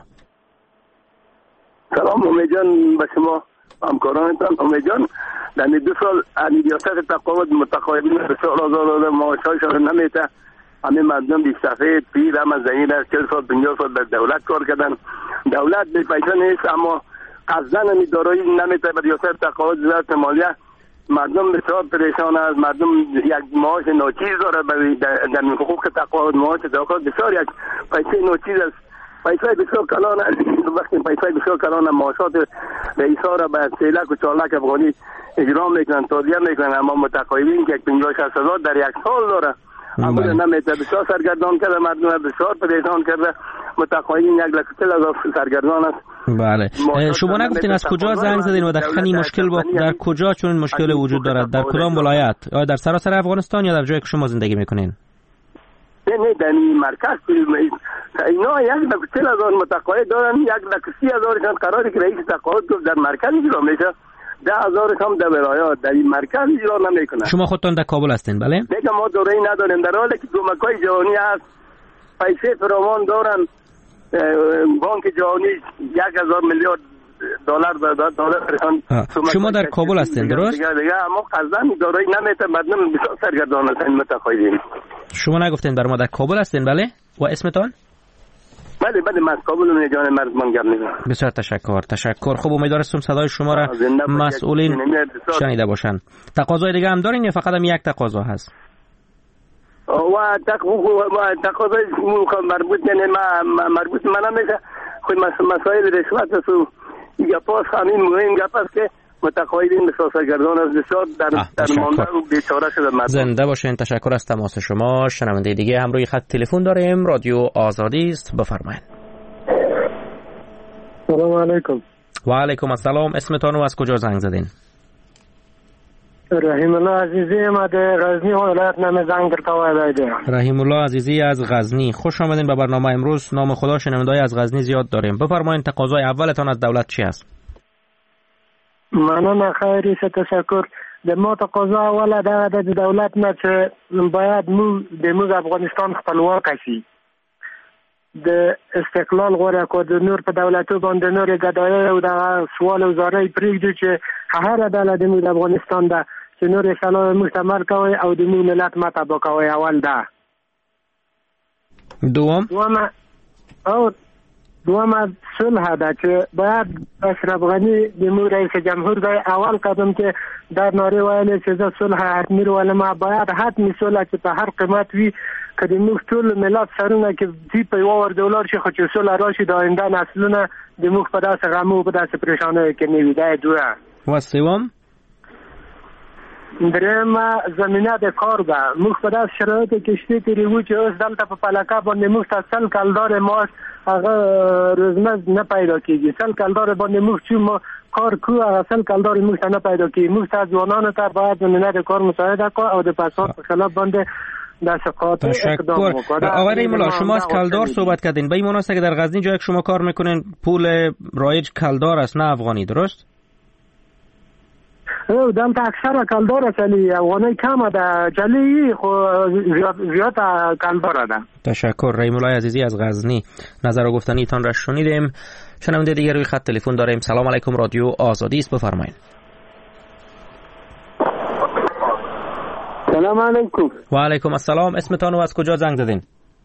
سلام امید جان، به شما همکارانتان. امید جان، در دو سال ریاست تقاعد متقاعدین بسیار آزاد معاششان نمیته. همه مردم بی سفید پیر هم از زمین از چهل سال پنجاه سال در دولت کار کردن. دولت به پیسه نیست، اما قصدن همی دارایی نمیته به ریاست تقاعد وزارت مالیه. مردم بسیار پریشان است. مردم یک معاش ناچیز داره در حقوق تقاعد. معاش تقاعد بسیار یک پیسه ناچیز است. پیسه بسیار کلان است. وقتی پیسه بسیار کلان معاشات رئیسا را به سه لک و چهار لک افغانی اجرا میکنن، تادیه میکنن، اما متقاعدین که یک پنجاه شصت هزار در یک سال داره اما نمیته. بسیار سرگردان کرده، مردم بسیار پریشان کرده. متقاعدین یک لک چهل هزار سرگردان است. بله. شما نگفتین از کجا زنگ زدین و دقیقاً این مشکل با در کجا چون این مشکل وجود دارد؟ در کدام ولایت؟ یا در سراسر افغانستان یا در جایی که شما زندگی میکنین؟ نه نه در مرکز اینا یک لک چهل هزار متقاعد دارن، یک لک سی هزارشان قراره که رئیس تقاعد در مرکز اجرا میشه، ده هزارش هم در ولایات در این مرکز اجرا نمیکنن. شما خودتان در کابل هستین؟ بله. میگم ما دوره‌ای نداریم، در حالی که کمک‌های جهانی هست، پیسه فراوان دارن. بانک جهانی یک هزار میلیارد دلار دلار شما در کابل هستین درست؟ دیگه دیگه اما قزدن دارایی نمیته. مردم بسیار سرگردان هستن متقاعدین. شما نگفتین بر ما در کابل هستین؟ بله. و اسمتان؟ بله بله من کابل و جان مردمان گپ میزنم. بسیار تشکر تشکر. خب امیدوارم صدای شما را مسئولین شنیده باشن. تقاضای دیگه هم دارین یا فقط هم یک تقاضا هست؟ و تقاضای مربوط یعنی مربوط من نمیشه. خود مسائل رشوت است و یا پاس همین مهم گپ است که متقاعدین بسیار سرگردان از بسیار در درمانده و بیچاره شده مردم. زنده باشین. تشکر از تماس شما. شنونده دیگه هم روی خط تلفن داریم. رادیو آزادی است، بفرمایید. سلام علیکم. و علیکم السلام. اسمتان و از کجا زنگ زدین؟ رحیم الله عزیزی ما در غزنی ولایت نام زنگ کرده. رحیم الله عزیزی از غزنی، خوش آمدین به برنامه امروز. نام خدا شنونده‌های از غزنی زیاد داریم. بفرمایید تقاضای اولتان از دولت چی است؟ مننه خیلی تشکر. د ما تقاضا اوله دا د دولت نه چې باید مو د موږ افغانستان خپلواک شي، د استقلال غوړه کو د نور په دولتو باندې نور ګډای او د سوال وزارت پریږدي چې هر ډله د موږ افغانستان ده چې نور سلام مستمر کوي او د موږ ملت متابع کوي. اول ده. دوم دوم او دوما صلح ده چې باید اشرف غنی د مو رئیس جمهور دی اول قدم کې در ناره ویل چې د صلح حتمی ولما باید حتمی صلح چې په هر قیمت وي که د موږ ټول ملت سرونه کې دی په یو ور دولار شي خو چې صلح راشي د آینده نسلونه د موږ په داسې غمو په داسې پریشانیو کې نه وي. دا دوه. و سوم درېمه زمینه د کار ده. موږ په داسې شرایطو کې شته تیرې وو چې اوس دلته په پلکه باندې موږ ته سل کلدار معاش هغه روزمز نه پیدا کېږي. سل کلدار باندې موږ چې ما کار کوو هغه سل کلدار موږ ته نه پیدا کېږي. موږ ته ځوانانو ته باید زمینه د کار مساعده کړو او د فساد په خلاف باندې در سقاط اقدام وکړو. آقای رحیم الله شما از کلدار صحبت کردین. به این مناسبت که در غزنی جایی که شما کار میکنین پول رایج کلدار است نه افغانی، درست؟ او دلته اکثر کلدار چلی افغانی کم ده چلی خو زیاد کلدار ده. تشکر. رحیم الله عزیزی از غزنی نظر و گفتنی تان را شنیدیم. شنونده دیگر روی خط تلفن داریم. سلام علیکم، رادیو آزادی است، بفرمایید. سلام علیکم. و علیکم السلام. اسمتان و از کجا زنگ زدین؟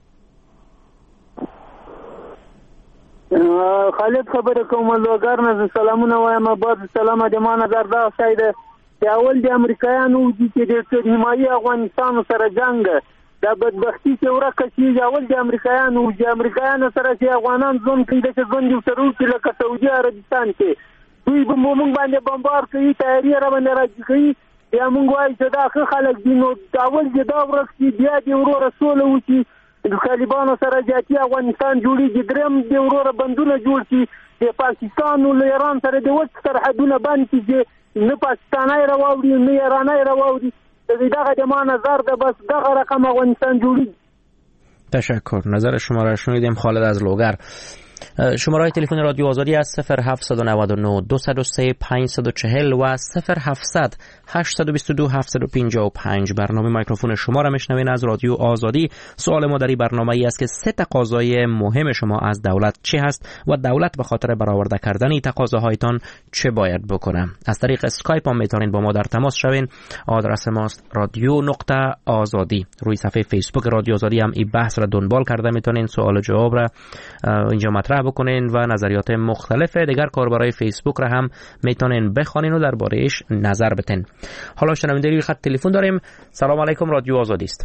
خالد خبره کوم لوګر نه سلامونه وایم. بعد سلام د ما نظر دا سید چې اول د امریکایانو چې د حمایي افغانستان سره جنگ د بدبختی چې ورکه شي اول د امریکایان او د امریکایان سره چې افغانان ځون کوي چې ځون یو سره وکړي لکه سعودي عربستان کې دوی به موږ باندې بمبار کوي تیاری را باندې راځي کوي یا موږ وایي چې دا ښه خلک دي نو اول چې دا ورکړي بیا د وروره سوله وکړي د طالبانو سره جاتي افغانستان جوړیږي دریم د وروره بندونه جوړ شي د پاکستان او ایران سره د وچ سرحدونه بند کړي نه پاکستاني راوړي نه ایراني راوړي دغه د ما نظر ده بس دغه رقم افغانستان جوړیږي. تشکر. نظر شما را شنیدیم. خالد از لوگر. شماره تلفن رادیو آزادی از صفر هفت نه نه دو صفر سه پنج چهار صفر و صفر هفتصد هشتصد و بیست و دو هفتصد و پنجاه و پنج. برنامه میکروفون شما را میشنوین از رادیو آزادی. سوال ما در این برنامه ای است که سه تقاضای مهم شما از دولت چه هست و دولت به خاطر برآورده کردن این تقاضاهایتان چه باید بکنه؟ از طریق اسکایپ هم میتونید با ما در تماس شوین. آدرس ماست رادیو نقطه آزادی. روی صفحه فیسبوک رادیو آزادی هم این بحث را دنبال کرده میتونین سوال و جواب را اینجا مطرح بکنین و نظریات مختلف دیگر کاربرای فیسبوک را هم میتونین بخوانین و درباره‌اش نظر بدین. حالا شنونده روی خط تلفن داریم. سلام علیکم، رادیو آزادی است.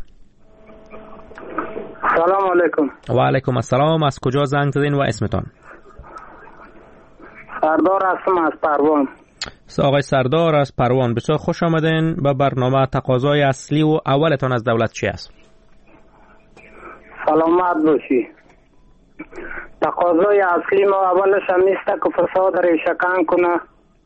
سلام علیکم. و علیکم السلام. از کجا زنگ زدین و اسمتان؟ سردار هستم از پروان. آقای سردار از پروان، بسیار خوش آمدین به برنامه. تقاضای اصلی و اولتان از دولت چی است؟ سلامت باشی. تقاضای اصلی ما اولش هم نیست که فساد ریشه‌کن کنه.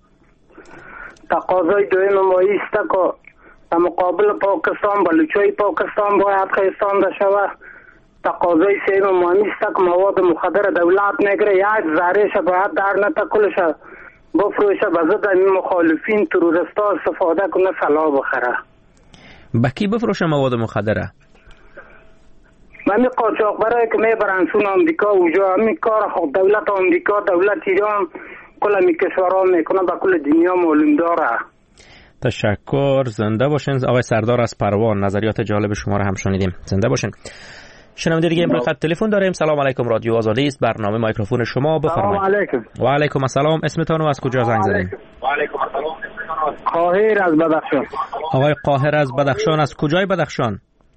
تقاضای دویم ما است که در مقابل پاکستان بلوچای پاکستان باید خیستانده شود. تقاضای سوم ما است که مواد مخدر دولت نگیره یک ذرهش باید در نتکلش بفروشه به ضد مخالفین تروریستا استفاده کنه سلاح بخره. به کی بفروشه مواد مخدره؟ من قاچاق برای که میبرن سون آمریکا اوجا همین کار خود دولت آمریکا دولت ایران کل می کشورها میکنه به کل دنیا معلوم داره. تشکر. زنده باشین آقای سردار از پروان. نظریات جالب شما را هم شنیدیم. زنده باشین. شنونده دیگه امروز خط تلفن داریم. سلام علیکم، رادیو آزادی است. برنامه میکروفون شما بفرمایید. سلام علیکم. و علیکم السلام. اسمتون و از کجا زنگ زدین؟ و علیکم السلام. قاهر از بدخشان. آقای قاهر از بدخشان. از کجای بدخشان؟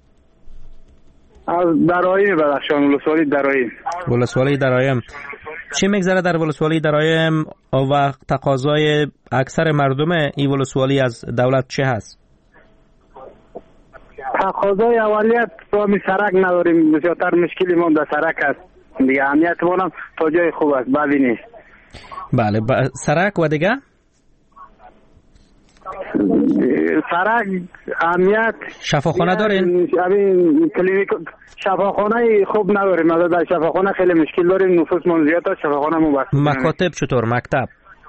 از درایم بدخشان، ولسوالی درایم. ولسوالی درایم. چی میگذره در ولسوالی درایم و تقاضای اکثر مردم این ولسوالی از دولت چه هست؟ تقاضای اولیت رامی سرک نداریم، بسیارتر مشکلی ما در سرک است دیگه. امنیت ما تا جای خوب است، بعدی نیست. بله. ب... سرک و دیگه؟ سرک، امنیت. شفاخانه دارین؟ همین کلینیک شفاخانه خوب نداریم. مثلا در شفاخانه خیلی مشکل داریم، نفوس من زیاد است، شفاخانه مو بس. مکاتب چطور؟ مکتب؟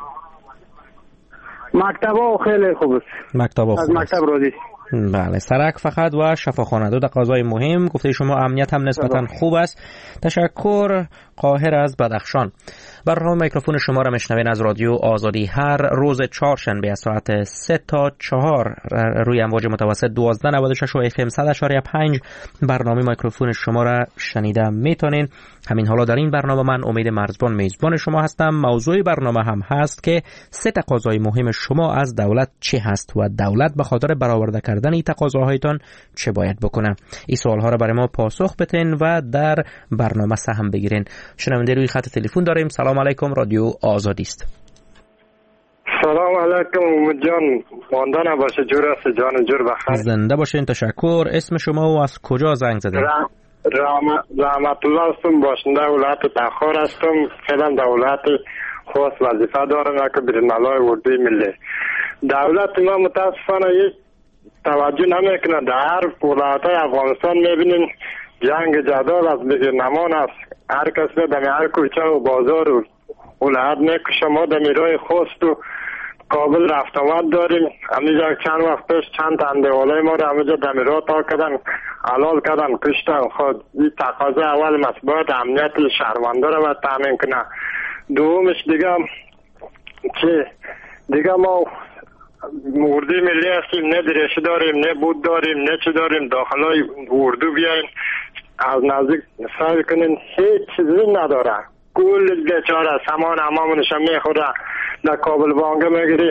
مکتبا خیلی خوب است. مکتبا خوب از مکتب راضی. بله. سرک فقط و شفاخانه دو تقاضای مهم. گفته شما امنیت هم نسبتا خوب است. تشکر. قاهر از بدخشان. برنامه میکروفون شما را میشنوین از رادیو آزادی هر روز چهارشنبه از ساعت سه تا چهار روی امواج متوسط دوازده نود و شش و اف ام صد و پنج. برنامه میکروفون شما را شنیده میتونین. همین حالا در این برنامه من امید مرزبان میزبان شما هستم. موضوع برنامه هم هست که سه تقاضای مهم شما از دولت چه هست و دولت به خاطر برآورده کردن این تقاضاهایتان چه باید بکنه. این سوال ها را برای ما پاسخ بدین و در برنامه سهم بگیرین. شنونده روی خط تلفن داریم. سلام علیکم، رادیو آزادی است. سلام علیکم امید جان، ماندن باشه، جور است جان، جور بخیر. زنده باشین. تشکر. اسم شما و از کجا زنگ زدین؟ رحمت الله هستم، باشنده ولایت تخار هستم. فعلا دولت خاص وظیفه دارم که برنامه‌های اردوی ملی. دولت ما متاسفانه هیچ توجه نمیکنه. در هر ولایت‌های افغانستان میبینیم جنگ جدال است، بگیر نمان است. هر کس به در هر کوچه و بازار و ولایت میکشه. ما در میرای خوست و کابل رفت آمد داریم. همینجا چند وقت پیش چند اندوالای ما رو همینجا در میرا تا کردن، حلال کردن، کشتن. خود این تقاضا اول مسئولیت امنیت شهروندا رو باید تامین کنه. دومش دیگه چه دیگه ما اردوی ملی هستیم، نه دریشه داریم، نه بود داریم، نه چه داریم. داخلای اردو بیاین از نزدیک سعی کنین، هیچ چیزی نداره. کل بیچاره سامان امامونش میخوره، در کابل بانگه میگیری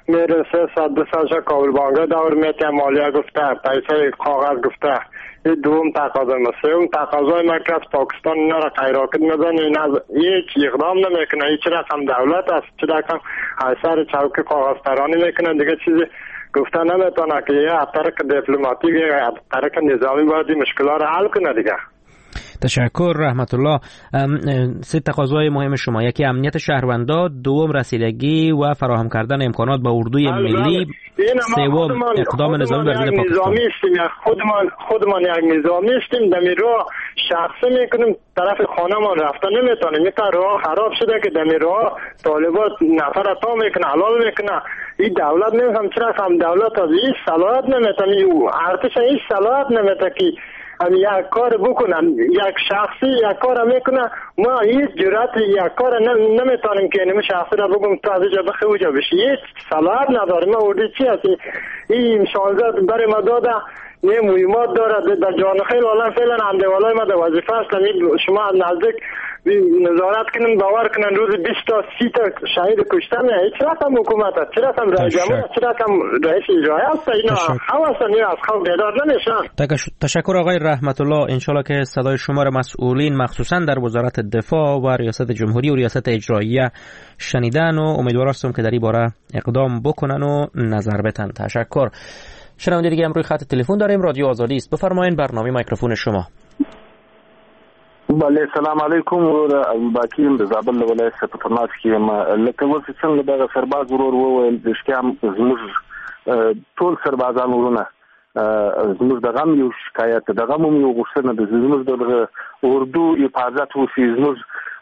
میرسه صد دو سالش کابل بانگا دور میته مالیه گفته پیسه کاغذ گفته این دوم تقاضا ما. سوم تقاضای ما که از پاکستان اینا را قیراکت میزنه، این از هیچ اقدام نمیکنه، هیچ رقم دولت است چه رقم اثر چوک کاغذ پرانی میکنه، دیگه چیزی گفته نمیتونه که یه طریق دیپلماتیک یا طریق نظامی باید مشکلات را حل کنه دیگه. تشکر رحمت الله. سه تقاضای مهم شما، یکی امنیت شهروندا، دوم رسیدگی و فراهم کردن امکانات با اردوی ملی، سوم اقدام نظامی بر ضد پاکستان. خودمان خودمان یک نظامی هستیم، دمی راه شخصی میکنیم طرف خانه ما رفته نمیتونیم، این راه خراب شده که دمی راه طالبات نفر تا میکنه حلال میکنه. این دولت نمیفهم چرا هم دولت از این صلاحیت نمیتونه، ارتش این صلاحیت نمیتونه که یک کار بکنن، یک شخصی یک کار میکنه، ما هیچ جرأت یک کار نمیتونیم که اینم شخصی را بگم تو از اینجا بخی اوجا بشی، هیچ صلاحیت نداریم. ما اردی چی هستی این شانزده برای ما داده یه مهمات داره در جان خیل والا فعلا اندوالای ما در وظیفه است، شما نزدیک نظارت کنن باور کنن روز بیست تا سی تا شهید کشتن هیچ رقم حکومت است، چه رقم رئیس جمهور، چه رقم رئیس اجرایی است، اینا حواسن از خواب بیدار نمیشن. تشکر آقای رحمت الله. انشالله که صدای شما را مسئولین مخصوصا در وزارت دفاع و ریاست جمهوری و ریاست اجراییه شنیدن و امیدوار هستم که در این باره اقدام بکنن و نظر بدن. تشکر. شنونده دیگه هم روی خط تلفن داریم، رادیو آزادی است. بفرمایید، برنامه میکروفون شما. بله سلام علیکم. ورور ابوبکر د زابل ولایت څخه په تماس کې یم. لکه اوس څنګه دغه سرباز ورور وویل رښتیا زموږ ټول سربازان ورونه زموږ د غم یو شکایت د غم یو غوښتنه د زموږ د اردو حفاظت وشي. زموږ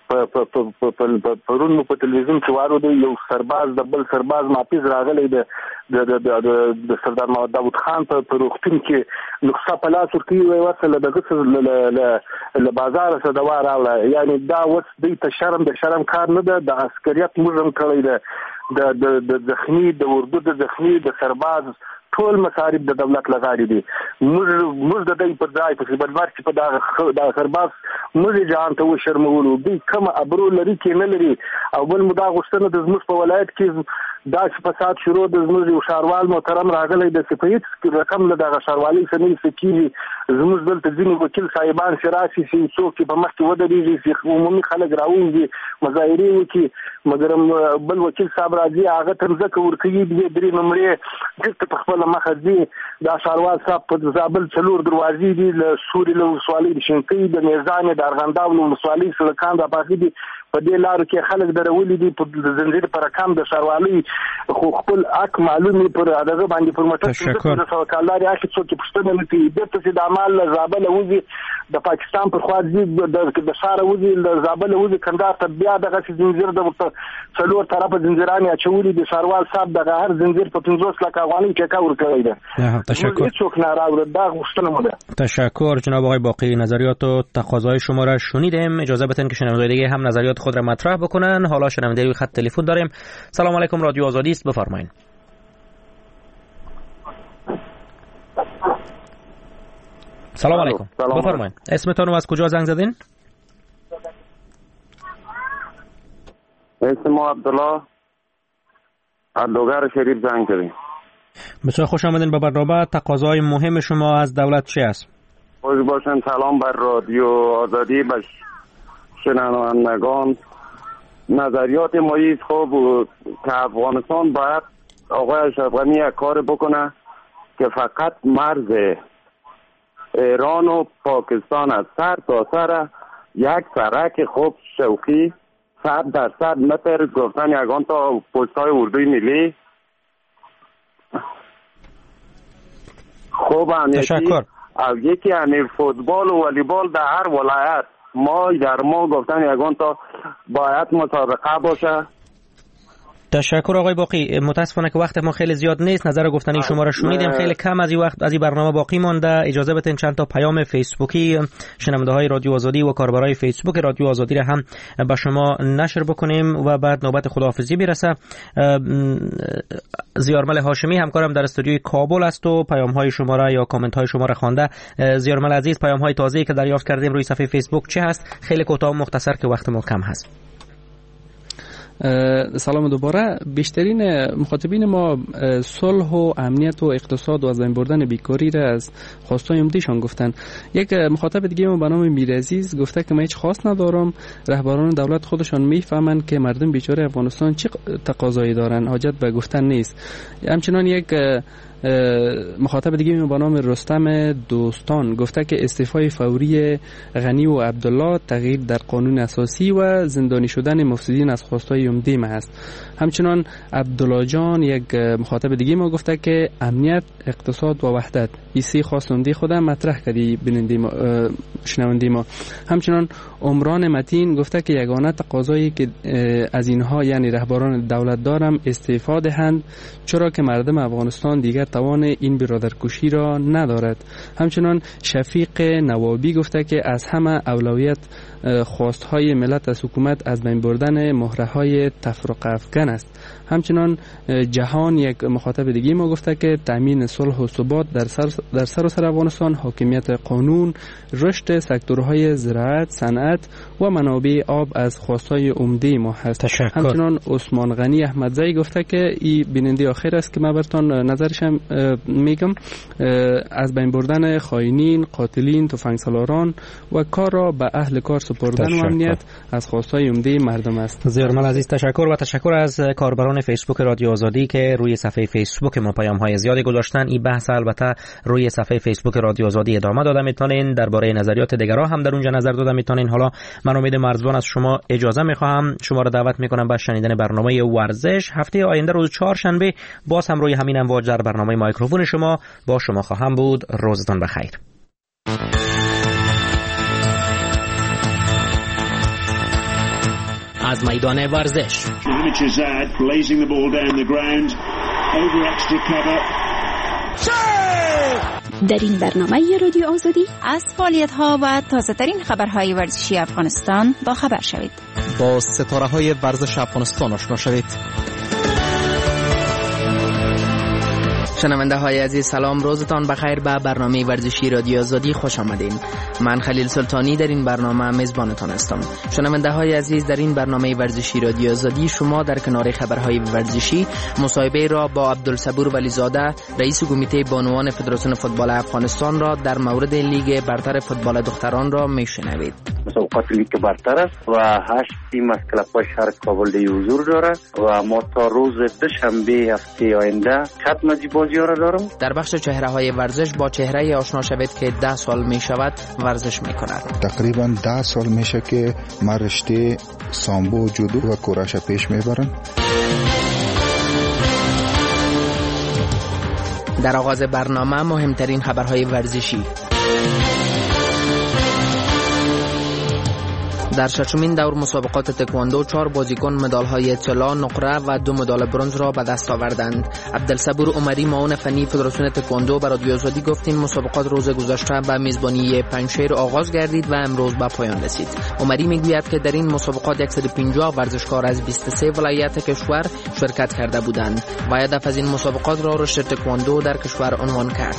پرون مو په تلویزیون کې وارو دی یو سرباز د بل سرباز ناپیز راغلی د د سردار محمد داود خان په روغتون کې نقصه په لاس ورکوي وایي ورته له دغه له بازاره څه دوا راوړه. یعنې دا اوس دوی ته شرم د شرم کار نه ده، د عسکریت موږ هم کړی ده، د زخمي د اردو د زخمي د سرباز ټول مصارف د دولت لغاري دي. موږ موږ د دې په ځای په خبردار چې په دا سرباز موږ ځان ته وشرمولو دوی کوم ابرو لري کې نه لري. او بل مدا غوښتنه د زموږ په ولایت کې دا فساد شروع د زموږ یو شاروال محترم راغلی د سپیت رقم له دغه شاروالۍ سنې سکیږي. زموږ دلته ځینې وکیل صاحبان شراسي چې څوک په مخ کې ودرېږي چې عمومي خلک راوځي مظاهرې وکړي، مګر بل وکیل صاحب راځي هغه ته ځکه ورکوي دوی درې نمرې دلته په خپله مخه ځي. دا شاروال صاحب په زابل څلور دروازې دي، له سوري له ولسوالۍ د شینکۍ د میزانې د ارغنداو له ولسوالۍ سړکان راپاخې دي. په دې لارو کې خلک درولي دي په زنجیر پر رقم د شاروالۍ خو خپل حق معلومي پر دغه باندې پر مټه د سوکالاري اخی څوک پښتنه نه کوي. دته چې د عمل له زابل وځي د پاکستان پر خوا ځي د شاره وځي له زابل وځي کندهار ته بیا دغه زنجیر د څلور طرفه زنجیرانې اچولي دي. شاروال صاحب دغه هر زنجیر په پنځوس لک افغانۍ ټیکا ورکړی ده. تشکر. څوک نه راوړي دا غوښتنه مو ده. تشکر جناب آقای باقی، نظریات و تقاضای شما را شنیدیم. اجازه بدین که شنوندگان دیگه هم نظریات خود را مطرح بکنن. حالا شنونده روی خط تلفن داریم. سلام علیکم، رادیو آزادی است، بفرمایید. سلام علیکم، بفرمایید. اسمتون و از کجا زنگ زدین؟ اسم عبدالله از دوگر شریف زنگ زدیم. بسیار خوش آمدین به برنامه. تقاضای مهم شما از دولت چی است؟ خوش باشن. سلام بر رادیو آزادی، به شنوندگان. نظریات ما ایست خوب که افغانستان باید آقای اشرف غنی یک کار بکنه که فقط مرز ایران و پاکستان از سر تا سر یک سرک خوب شوخی صد درصد متر گفتن یکان تا پستای اردوی ملی خوب امنیتی او یکی همین فوتبال و والیبال در هر ولایت ما در ما گفتن یکان تا باید مسابقه باشه. تشکر آقای باقی. متاسفانه که وقت ما خیلی زیاد نیست. نظر گفتنی شما را شنیدیم. خیلی کم از این وقت از این برنامه باقی مانده. اجازه بدین چند تا پیام فیسبوکی شنونده های رادیو آزادی و کاربرای فیسبوک رادیو آزادی را هم به شما نشر بکنیم و بعد نوبت خداحافظی برسه. زیارمل هاشمی همکارم در استودیوی کابل است و پیام های شما را یا کامنت های شما را خوانده. زیارمل عزیز، پیام های تازه‌ای که دریافت کردیم روی صفحه فیسبوک چه هست؟ خیلی کوتاه و مختصر که وقت ما کم هست. سلام دوباره. بیشترین مخاطبین ما صلح و امنیت و اقتصاد و از بین بردن بیکاری را از خواستای عمدهشان گفتن. یک مخاطب دیگه ما به نام میرعزیز گفته که من هیچ خواست ندارم، رهبران دولت خودشان میفهمند که مردم بیچاره افغانستان چه تقاضایی دارن، حاجت به گفتن نیست. همچنان یک مخاطب دیگه با نام رستم دوستان گفته که استعفای فوری غنی و عبدالله تغییر در قانون اساسی و زندانی شدن مفسدین از خواستای عمده ما است. همچنان عبدالله جان یک مخاطب دیگه ما گفته که امنیت، اقتصاد و وحدت، این سه خواست عمده خودم مطرح کردی بیننده ما، شنونده ما. همچنان عمران متین گفته که یگانه تقاضایی که از اینها یعنی رهبران دولت دارم استعفا دهند، چرا که مردم افغانستان دیگر توان این برادرکشی را ندارد. همچنان شفیق نوابی گفته که از همه اولویت خواستهای ملت از حکومت از بین بردن مهره‌های تفرقه افکن است. همچنان جهان یک مخاطب دیگه ما گفته که تامین صلح و ثبات در سر در سراسر افغانستان، حاکمیت قانون، رشد سکتورهای زراعت، صنعت و منابع آب از خواستهای عمده ما هست. تشکر. همچنان عثمان غنی احمدزی گفته که این بیننده آخر است که من براتون نظرش هم میگم، از بین بردن خائنین، قاتلین، تفنگسالاران و کار را به اهل کار سپردن و امنیت از خواستهای عمده مردم است. زیرمل عزیز تشکر و تشکر از کاربران فیسبوک رادیو آزادی که روی صفحه فیسبوک ما پیام های زیادی گذاشتن. این بحث البته روی صفحه فیسبوک رادیو آزادی ادامه داده میتونین، درباره نظریات دیگرها هم در اونجا نظر داده میتونین. حالا من امید مرزبان از شما اجازه میخوام، شما را دعوت میکنم به شنیدن برنامه ورزش. هفته آینده روز چهارشنبه باز هم روی همین امواج در برنامه مایکروفون شما با شما خواهم بود. روزتان بخیر. از میدان ورزش در این برنامه رادیو آزادی از فعالیت‌ها و تازه‌ترین خبرهای ورزشی افغانستان با خبر شوید. با ستاره‌های ورزش افغانستان آشنا شوید. شنونده های عزیز سلام، روزتان بخیر. به برنامه ورزشی رادیو آزادی خوش آمدین. من خلیل سلطانی در این برنامه میزبانتان هستم. شنونده های عزیز، در این برنامه ورزشی رادیو آزادی شما در کنار خبرهای ورزشی مصاحبه را با عبدالصبور ولیزاده، رئیس کمیته بانوان فدراسیون فوتبال افغانستان را در مورد لیگ برتر فوتبال دختران را میشنوید. مسابقات لیگ برتر است و هشت تیم از کلب‌های شهر کابل دی حضور دارد و ما تا روز دوشنبه هفته آینده ختم از بازی‌ها را دارم. در بخش چهره های ورزش با چهره آشنا شوید که ده سال می شود ورزش می کند. تقریبا ده سال میشه که ما رشته سامبو، جودو و کوراش پیش میبرم. در آغاز برنامه مهمترین خبرهای ورزشی. در ششمین دور مسابقات تکواندو چهار بازیکن مدال‌های طلا، نقره و دو مدال برنز را به دست آوردند. عبدالصبور عمری، معاون فنی فدراسیون تکواندو، به رادیو آزادی گفت این مسابقات روز گذشته به میزبانی پنجشیر آغاز گردید و امروز به پایان رسید. عمری میگوید که در این مسابقات صد و پنجاه ورزشکار از بیست و سه ولایت کشور شرکت کرده بودند و هدف از این مسابقات را رشد تکواندو در کشور عنوان کرد.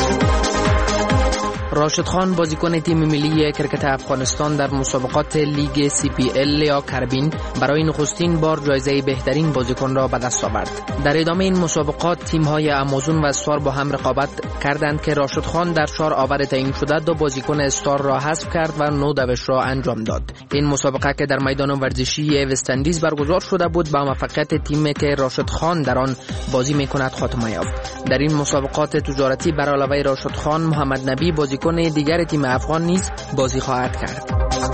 راشد خان، بازیکن تیم ملی کرکت افغانستان، در مسابقات لیگ سی پی ال یا کربین برای نخستین بار جایزه بهترین بازیکن را به دست آورد. در ادامه این مسابقات تیم‌های امازون و استار با هم رقابت کردند که راشد خان در چهار آور تعیین شده دو بازیکن استار را حذف کرد و نو دوش را انجام داد. این مسابقه که در میدان ورزشی وستندیز برگزار شده بود با موفقیت تیمی که راشد خان در آن بازی می‌کند خاتمه یافت. در این مسابقات تجارتی بر علاوه راشد خان، محمد نبی بازیکن دیگر تیم افغان نیز بازی خواهد کرد.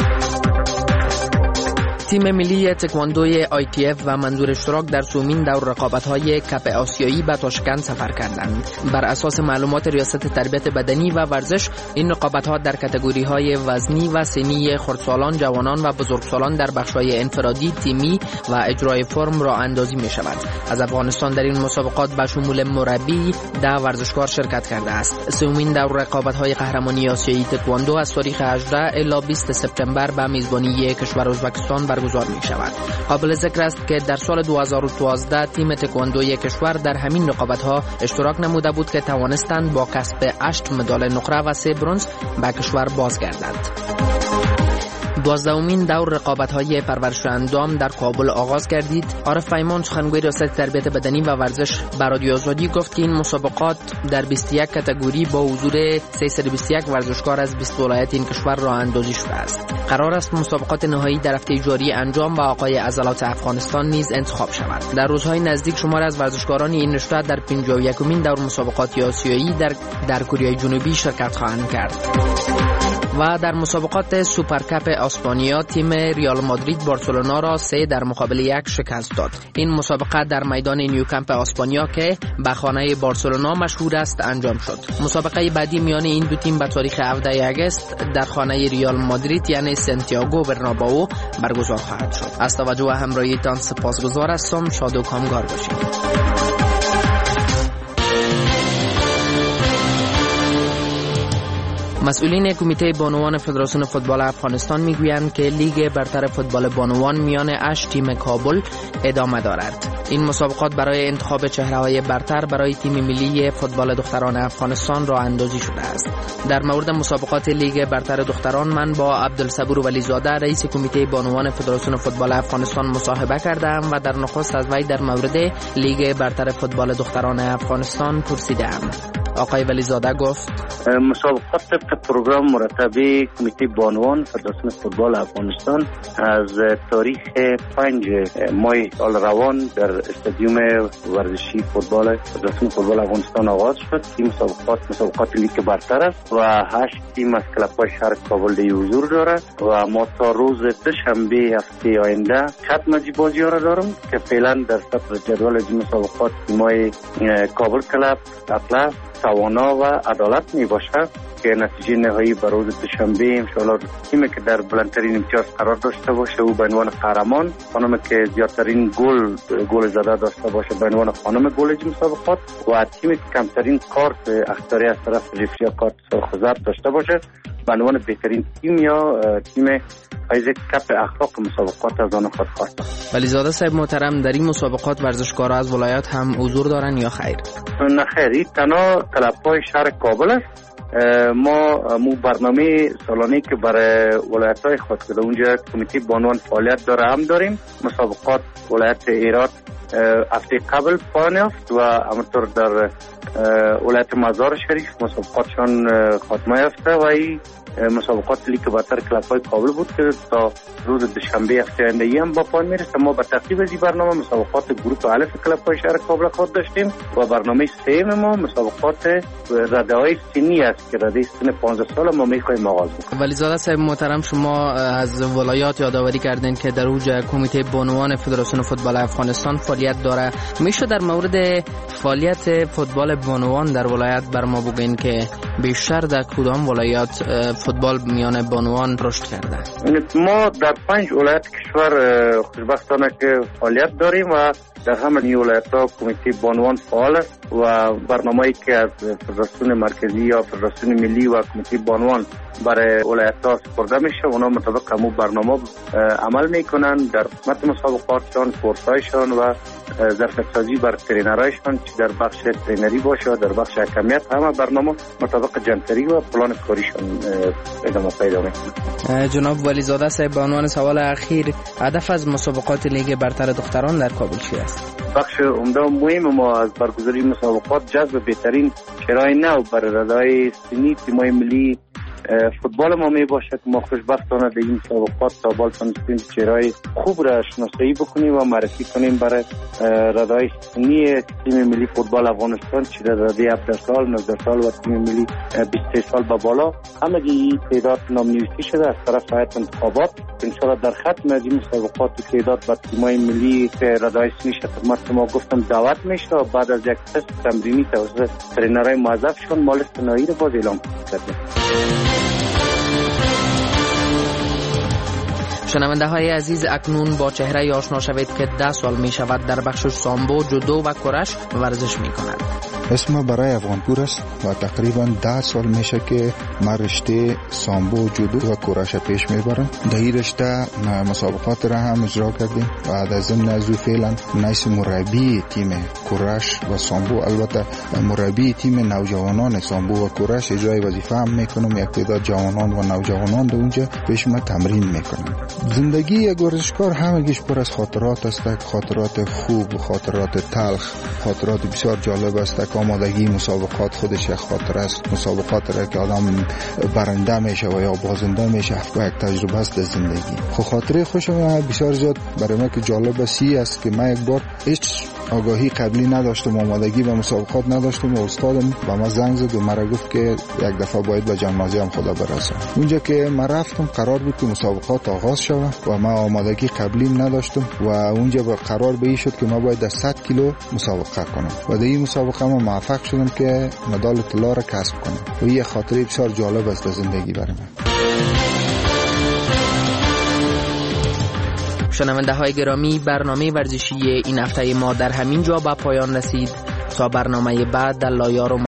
تیم ملی تکواندوی آی تی اف و منظور اشتراک در سومین دور رقابت‌های کپ آسیایی به تاشکند سفر کردند. بر اساس معلومات ریاست تربیت بدنی و ورزش، این رقابت‌ها در کاتگوری‌های وزنی و سنی خردسالان، جوانان و بزرگسالان در بخش‌های انفرادی، تیمی و اجرای فرم راه اندازی می‌شود. از افغانستان در این مسابقات به شمول مربی ده ورزشکار شرکت کرده است. سومین دور رقابت‌های قهرمانی آسیایی تکواندو از تاریخ هجده الی بیست سپتامبر به میزبانی کشور ازبکستان برگزار می شود. قابل ذکر است که در سال دو هزار و دوازده تیم تکواندوی کشور در همین رقابت‌ها اشتراک نموده بود که توانستند با کسب هشت مدال نقره و سه برنز به کشور بازگردند. دوازدهمین دور رقابت‌های پرورش اندام در کابل آغاز گردید. عارف پیمان سخنگوی ریاست تربیت بدنی و ورزش بر رادیو آزادی گفت که این مسابقات در بیست و یک کاتگوری با حضور سیصد و بیست و یک ورزشکار از بیست ولایت این کشور راه اندازی شده است. قرار است مسابقات نهایی در هفته جاری انجام و آقای عضلات افغانستان نیز انتخاب شود. در روزهای نزدیک شمار از ورزشکاران این نشست در پنجاه و یکمین دور مسابقات آسیایی در در کره جنوبی شرکت خواهند کرد. و در مسابقات سوپرکاپ اسپانیا تیم ریال مادرید بارسلونا را سه در مقابل یک شکست داد. این مسابقه در میدان نیوکمپ اسپانیا که به خانه بارسلونا مشهور است انجام شد. مسابقه بعدی میان این دو تیم به تاریخ هفدهم آگوست در خانه ریال مادرید یعنی سانتیاگو برنابئو برگزار خواهد شد. از توجه و همراهیتان سپاسگزار هستم. شاد و کامگار باشید. مسئولین کمیته بانوان فدراسیون فوتبال افغانستان میگویند که لیگ برتر فوتبال بانوان میان هشت تیم کابل ادامه دارد. این مسابقات برای انتخاب چهره‌های برتر برای تیم ملی فوتبال دختران افغانستان راه اندازی شده است. در مورد مسابقات لیگ برتر دختران من با عبدالصبور ولیزاده رئیس کمیته بانوان فدراسیون فوتبال افغانستان مصاحبه کردم و در نخست از وی در مورد لیگ برتر فوتبال دختران افغانستان پرسیدم. آقای ولیزاده گفت مسابقات طبق پروگرام مرتبه کمیته بانوان فدراسیون فوتبال افغانستان از تاریخ پنج ماه سال روان در استادیوم ورزشی فوتبال فدراسیون فوتبال افغانستان آغاز شد. این مسابقات مسابقات لیگ برتر است و هشت تیم از کلب‌های شهر کابل دی حضور دارد و ما تا روز دوشنبه هفته آینده ختم بازی را دارم که فعلا در سطر جدول این مسابقات تیم‌های کابل کلب، اطلس، توانا و عدالت می باشد که نتیجه نهایی بر روز دوشنبه انشاءالله تیمی که در بلندترین امتیاز قرار داشته باشه او به عنوان قهرمان، خانم که زیادترین گل گل زده داشته باشه به عنوان خانم گل این مسابقات و تیمی که کمترین کارت اخطاری از طرف رفری یا کارت سرخ زرد داشته باشه به عنوان بهترین تیم یا تیم فایز کپ اخلاق مسابقات از آن خود خواست. ولیزاده صاحب محترم، در این مسابقات ورزشکارا از ولایات هم حضور دارن یا خیر؟ نه خیر، این تنها کلب‌های شهر کابل است. ما مو برنامه سالانه که برای ولایت‌های خود که اونجا کمیته بانوان فعالیت داره هم داریم. مسابقات ولایت هرات هفته قبل پایان یافت و همونطور در ولایت مزار شریف مسابقاتشان خاتمه یافته و این مسابقات لیگ برتر کلب‌های کابل بود که تا روز دوشنبه هفته آینده هم با پایان میرسه. ما به ترتیب از این برنامه مسابقات گروه الف کلب‌های شهر کابل خود داشتیم و برنامه سوم ما مسابقات رده‌های سنی است که رده سن پانزده سال ما می‌خوایم آغاز کنیم. ولیزاده صاحب محترم، شما از ولایات یادآوری کردین که در اوج کمیته بانوان فدراسیون فوتبال افغانستان فعالیت داره. میشه در مورد فعالیت فوتبال بانوان در ولایت بر ما بگین که بیشتر در کدام ولایات فوتبال میان بانوان رشد کرده؟ ما در پنج ولایت کشور خوشبختانه که فعالیت داریم و در همه ولایت‌ها کمیته بانوان فعال است و برنامه‌ای که از فدراسیون مرکزی یا فدراسیون ملی و کمیته بانوان برای ولایت‌ها سپرده میشه، اونا مطابق همون برنامه عمل میکنن در قسمت مسابقاتشان، کورسایشان و ظرفیت‌سازی بر ترینرایشان، چه در بخش ترینری باشه در بخش حکمیت، همه برنامه مطابق جنتری و پلان کاریشان ادامه پیدا میکنه. جناب ولیزاده صاحب، به عنوان سوال اخیر، هدف از مسابقات لیگ برتر دختران در کابل چی است؟ بخش عمده و مهم ما از برگزاری مسابقات جذب بهترین چهره‌های نو برای رده‌های سنی تیم‌های ملی فوتبال ما می باشه که ما خوشبختانه در این مسابقات تا بال تونستیم چهره‌های خوب را شناسایی بکنیم و معرفی کنیم برای رده‌های سنی تیم ملی فوتبال افغانستان، چه در رده هفده سال، نوزده سال و تیم ملی بیست و سه سال به بالا. همگی تعداد نام‌نویسی شده از طرف هیئت انتخابات. ان شاءالله در ختم از این مسابقات تعداد با تیم‌های ملی که رده‌های سنی خدمت ما گفتم دعوت میشه و بعد از یک تست تمرینی توسط ترینرهای موظفشون مال نهایی رو باز اعلام کردیم. شنونده های عزیز، اکنون با چهره آشنا شوید که ده سال می شود در بخش سامبو، جودو و کرش ورزش می کند. اسم برای افغانپور است و تقریبا ده سال میشه که من رشته سامبو، جودو و کورش پیش میبرم. در این رشته مسابقات را هم اجرا کردیم و در ضمن از او فعلا نیست مربی تیم کورش و سامبو، البته مربی تیم نوجوانان سامبو و کورش اجرای وظیفه هم میکنم. یک تعداد جوانان و نوجوانان در اونجا پیش ما تمرین میکنم. زندگی یک ورزشکار همگیش پر از خاطرات است، خاطرات خوب، خاطرات تلخ، خاطرات بسیار جالب است. آمادگی مسابقات خودش یک خاطره است. مسابقات را که آدم برنده میشه و یا بازنده میشه و یک تجربه است در زندگی. خب خاطره خوشم بسیار زیاد برای من که جالب سی است که من یک بار هیچ آگاهی قبلی نداشتم، آمادگی به مسابقات نداشتم و استادم به من زنگ زد و مرا گفت که یک دفعه باید به جمنازیوم خدا برسم. اونجا که من رفتم قرار بود که مسابقات آغاز شود و من آمادگی قبلی نداشتم و اونجا به قرار به این شد که من باید در صد کیلو مسابقه کنم و در این مسابقه من موفق شدم که مدال طلا را کسب کنم و این خاطره بسیار جالب است در زندگی برای من. شنونده های گرامی، برنامه ورزشی این هفته ما در همین جا به پایان رسید. تا برنامه بعد در لایار و